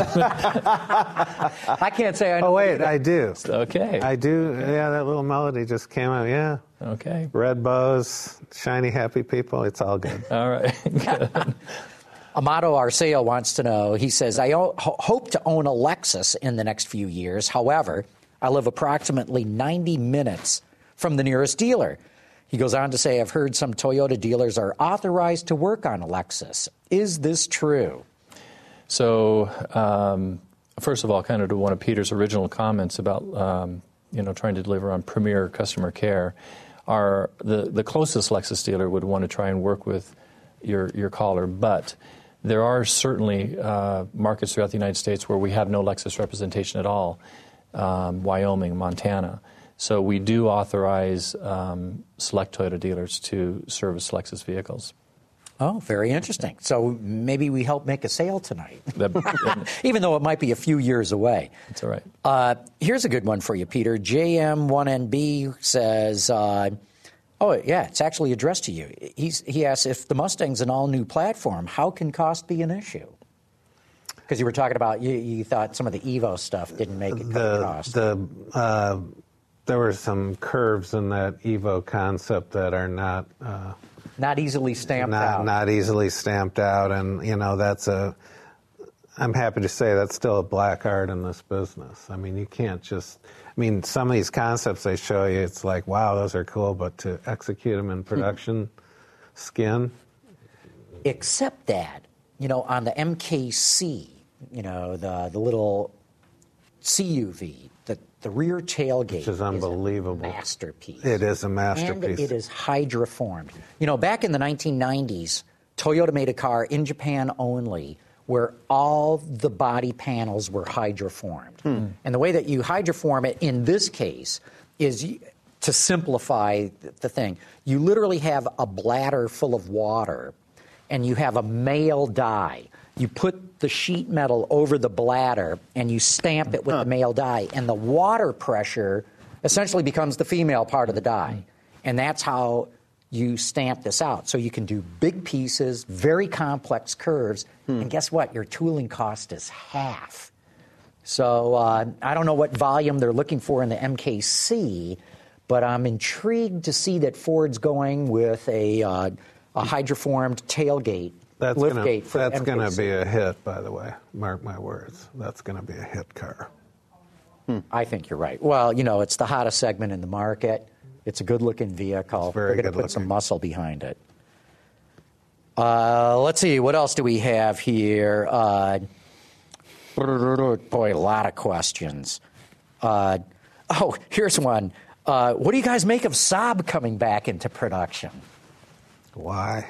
I can't say I know. Oh, wait, I do. Okay. I do. Yeah, that little melody just came out. Yeah. Okay. Red bows, shiny, happy people. It's all good. All right. Good. Amato Arceo wants to know, he says, I ho- hope to own a Lexus in the next few years. However, I live approximately ninety minutes from the nearest dealer. He goes on to say, I've heard some Toyota dealers are authorized to work on a Lexus. Is this true? So, um, first of all, kind of to one of Peter's original comments about, um, you know, trying to deliver on premier customer care, our, the, the closest Lexus dealer would want to try and work with your, your caller, but there are certainly uh, markets throughout the United States where we have no Lexus representation at all, um, Wyoming, Montana. So we do authorize um, select Toyota dealers to service Lexus vehicles. Oh, very interesting. So maybe we help make a sale tonight, That, even though it might be a few years away. That's all right. Uh, here's a good one for you, Peter. J M one N B says, uh, oh, yeah, it's actually addressed to you. He's, he asks, if the Mustang's an all-new platform, how can cost be an issue? Because you were talking about, you, you thought some of the Evo stuff didn't make it cut The, cost. the, uh, there were some curves in that Evo concept that are not... Uh, Not easily stamped not, out. Not easily stamped out, and, you know, that's a... I'm happy to say that's still a black art in this business. I mean, you can't just... I mean, some of these concepts they show you, it's like, wow, those are cool, but to execute them in production, skin... Except that, you know, on the M K C, you know, the, the little C U V, the, the rear tailgate Which is unbelievable. Is a masterpiece. It is a masterpiece. And it is hydroformed. You know, back in the nineteen nineties, Toyota made a car in Japan only where all the body panels were hydroformed. Hmm. And the way that you hydroform it in this case is, you, to simplify the thing, you literally have a bladder full of water and you have a male dye. You put the sheet metal over the bladder and you stamp it with huh. the male dye, and the water pressure essentially becomes the female part of the dye. And that's how you stamp this out. So you can do big pieces, very complex curves, hmm. and guess what? Your tooling cost is half. So uh, I don't know what volume they're looking for in the M K C, but I'm intrigued to see that Ford's going with a, uh, a hydroformed tailgate. That's lift gonna, gate for that's M K C. going to be a hit, by the way. Mark my words. That's going to be a hit car. Hmm. I think you're right. Well, you know, it's the hottest segment in the market. It's a good-looking vehicle. It's very They're going to put good-looking. some muscle behind it. Uh, let's see. What else do we have here? Uh, boy, a lot of questions. Uh, oh, here's one. Uh, what do you guys make of Saab coming back into production? Why?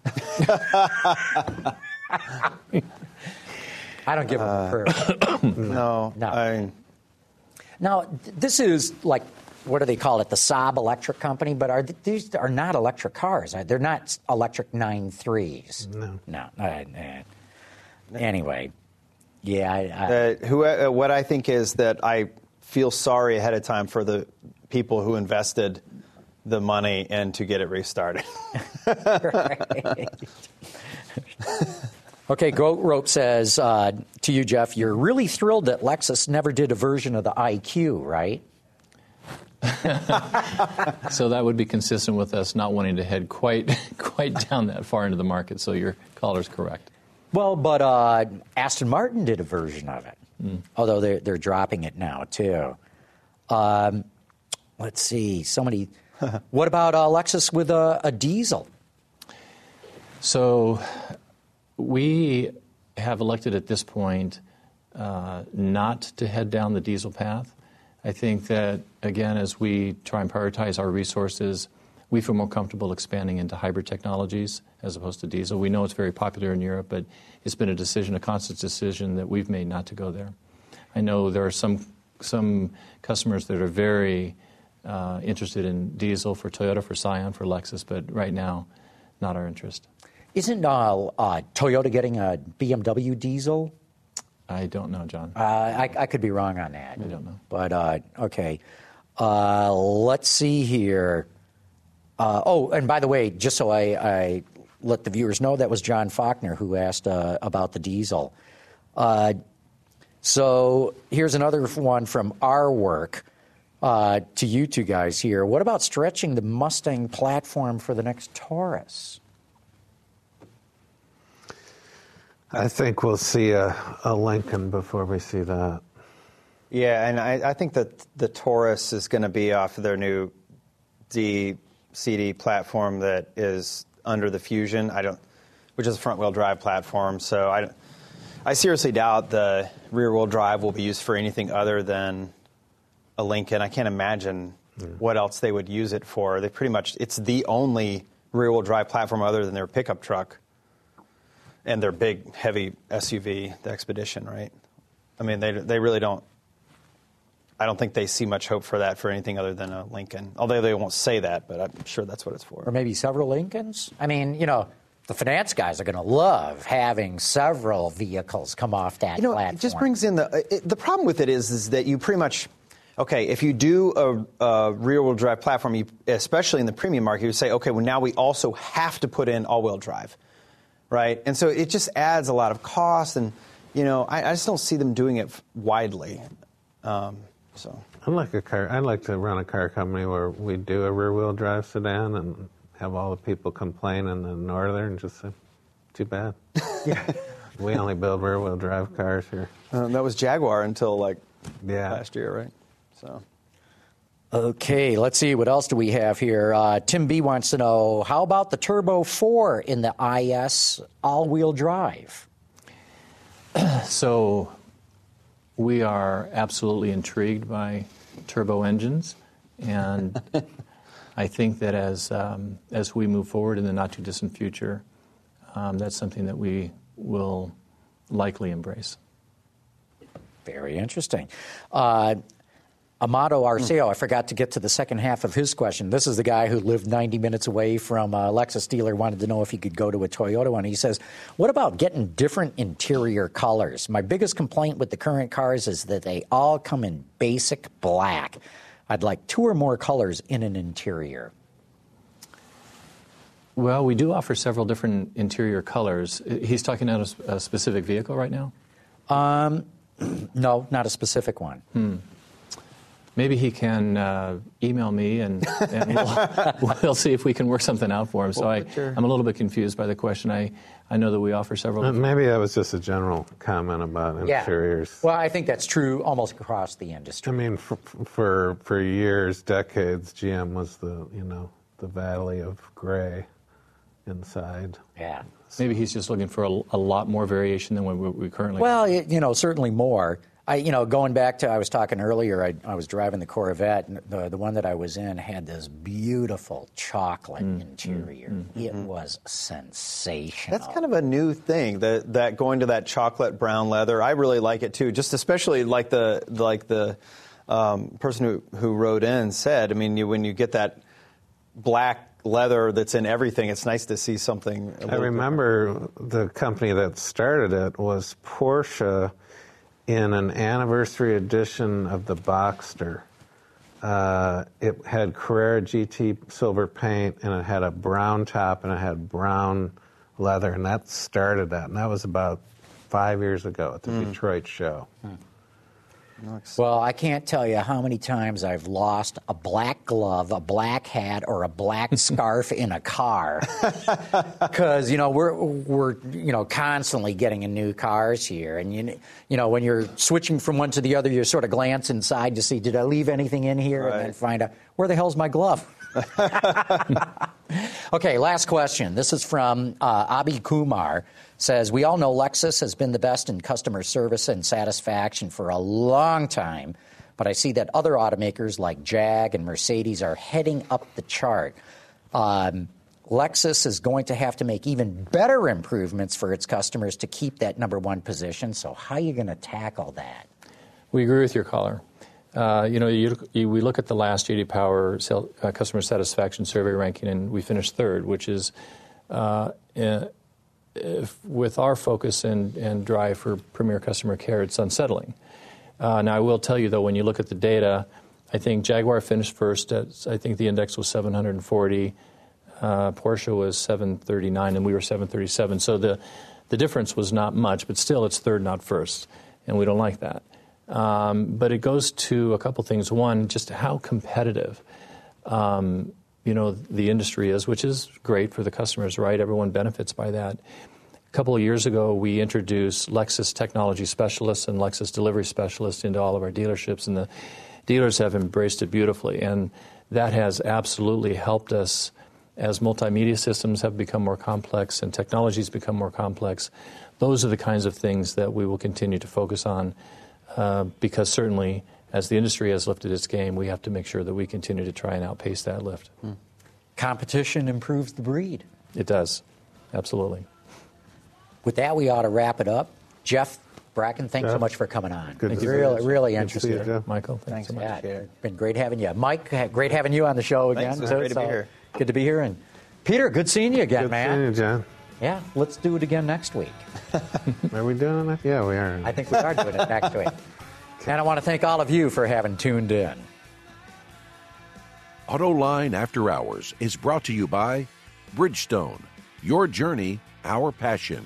I don't give them a curve. No. No. I mean, Now, th- this is like, what do they call it, the Saab Electric Company, but are th- these are not electric cars. They're not electric nine threes. No. No. Uh, uh, anyway, yeah. I, I, uh, who, uh, what I think is that I feel sorry ahead of time for the people who invested the money in to get it restarted. Right. Okay, Goat Rope says uh, to you, Jeff, you're really thrilled that Lexus never did a version of the I Q, right? So that would be consistent with us not wanting to head quite quite down that far into the market. So your caller's correct. Well, but uh, Aston Martin did a version of it, mm. although they're, they're dropping it now, too. Um, let's see. Somebody... What about uh, Lexus with a, a diesel? So we have elected at this point uh, not to head down the diesel path. I think that, again, as we try and prioritize our resources, we feel more comfortable expanding into hybrid technologies as opposed to diesel. We know it's very popular in Europe, but it's been a decision, a conscious decision that we've made not to go there. I know there are some some customers that are very uh, interested in diesel for Toyota, for Scion, for Lexus, but right now, not our interest. Isn't uh, uh, Toyota getting a B M W diesel? I don't know, John. Uh, I, I could be wrong on that. I don't know. But, uh, okay. Uh, let's see here. Uh, oh, and by the way, just so I, I let the viewers know, that was John Faulkner who asked uh, about the diesel. Uh, so here's another one from our work uh, to you two guys here. What about stretching the Mustang platform for the next Taurus? I think we'll see a, a Lincoln before we see that. Yeah, and I, I think that the Taurus is going to be off of their new D C D platform that is under the Fusion. I don't, which is a front-wheel drive platform. So I, I seriously doubt the rear-wheel drive will be used for anything other than a Lincoln. I can't imagine mm. what else they would use it for. They pretty much, it's the only rear-wheel drive platform other than their pickup truck and their big, heavy S U V, the Expedition, right? I mean, they they really don't I don't think they see much hope for that for anything other than a Lincoln. Although they won't say that, but I'm sure that's what it's for. Or maybe several Lincolns? I mean, you know, the finance guys are going to love having several vehicles come off that you know, platform. It just brings in the it, the problem with it is is that you pretty much okay if you do a, a rear-wheel drive platform, you, especially in the premium market, you would say okay, well now we also have to put in all-wheel drive, right? And so it just adds a lot of cost, and you know I, I just don't see them doing it widely. Um, so I like a car. I like to run a car company where we do a rear-wheel drive sedan and have all the people complain in the northern and just say, too bad. Yeah. We only build rear-wheel drive cars here. Uh, that was Jaguar until like yeah. last year, right? So. Okay, let's see. What else do we have here? Uh, Tim B wants to know, how about the Turbo four in the I S all-wheel drive? So we are absolutely intrigued by turbo engines, and I think that as um, as we move forward in the not-too-distant future, um, that's something that we will likely embrace. Very interesting. Uh, Amato Arceo, I forgot to get to the second half of his question. This is the guy who lived ninety minutes away from a Lexus dealer, wanted to know if he could go to a Toyota one. He says, what about getting different interior colors? My biggest complaint with the current cars is that they all come in basic black. I'd like two or more colors in an interior. Well, we do offer several different interior colors. He's talking about a, a specific vehicle right now? Um, no, not a specific one. Hmm. Maybe he can uh, email me, and, and we'll, we'll see if we can work something out for him. So I, I'm a little bit confused by the question. I, I know that we offer several. Uh, maybe that was just a general comment about interiors. Yeah. Well, I think that's true almost across the industry. I mean, for, for for years, decades, G M was the you know the valley of gray inside. Yeah. Maybe he's just looking for a, a lot more variation than what we, we currently. Well, it, you know, certainly more. I, you know, going back to, I was talking earlier, I, I was driving the Corvette, and the, the one that I was in had this beautiful chocolate mm, interior. Mm, mm, it mm. was sensational. That's kind of a new thing, that, that going to that chocolate brown leather. I really like it, too, just especially like the like the um, person who, who wrote in said. I mean, you, when you get that black leather that's in everything, it's nice to see something. A I remember different. The company that started it was Porsche. In an anniversary edition of the Boxster, uh, it had Carrera G T silver paint, and it had a brown top, and it had brown leather, and that started that. And that was about five years ago at the mm. Detroit show. Mm. Well, I can't tell you how many times I've lost a black glove, a black hat, or a black scarf in a car, because you know we're we're you know constantly getting in new cars here, and you you know when you're switching from one to the other, you sort of glance inside to see, did I leave anything in here, right. and then find out where the hell's my glove. Okay, last question. This is from uh, Abhi Kumar. Says, we all know Lexus has been the best in customer service and satisfaction for a long time, but I see that other automakers like Jag and Mercedes are heading up the chart. Um, Lexus is going to have to make even better improvements for its customers to keep that number one position. So how are you going to tackle that? We agree with your caller. Uh, you know, you, you, we look at the last J D Power sales, uh, customer satisfaction survey ranking, and we finished third, which is uh, uh, If, with our focus and, and drive for premier customer care, it's unsettling. Uh, now, I will tell you, though, when you look at the data, I think Jaguar finished first. At, I think the index was seven hundred forty. Uh, Porsche was seven thirty-nine, and we were seven thirty-seven. So the, the difference was not much, but still it's third, not first, and we don't like that. Um, but it goes to a couple things. One, just how competitive um, you know, the industry is, which is great for the customers, right? Everyone benefits by that. A couple of years ago, we introduced Lexus Technology Specialists and Lexus Delivery Specialists into all of our dealerships, and the dealers have embraced it beautifully. And that has absolutely helped us as multimedia systems have become more complex and technologies become more complex. Those are the kinds of things that we will continue to focus on uh, because certainly as the industry has lifted its game, we have to make sure that we continue to try and outpace that lift. Hmm. Competition improves the breed. It does. Absolutely. With that, we ought to wrap it up. Jeff, Bracken, thanks Jeff, so much for coming on. good to see really, you. really Good to see you, interesting. Jeff. Michael, thanks, Thanks, so much. Matt. It's been great having you. Mike, great having you on the show again. Thanks, it was too, great to be so here. Good to be here. And Peter, good seeing you again, Good man. seeing you, John. Yeah, let's do it again next week. Are we doing it? Yeah, we are. I think we are doing it next week. And I want to thank all of you for having tuned in. AutoLine After Hours is brought to you by Bridgestone. Your journey, our passion.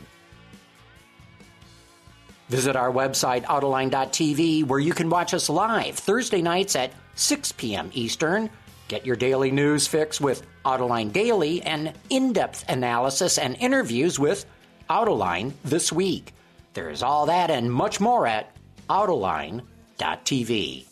Visit our website, Autoline dot T V, where you can watch us live Thursday nights at six p.m. Eastern. Get your daily news fix with Autoline Daily and in-depth analysis and interviews with Autoline This Week. There's all that and much more at Autoline dot T V.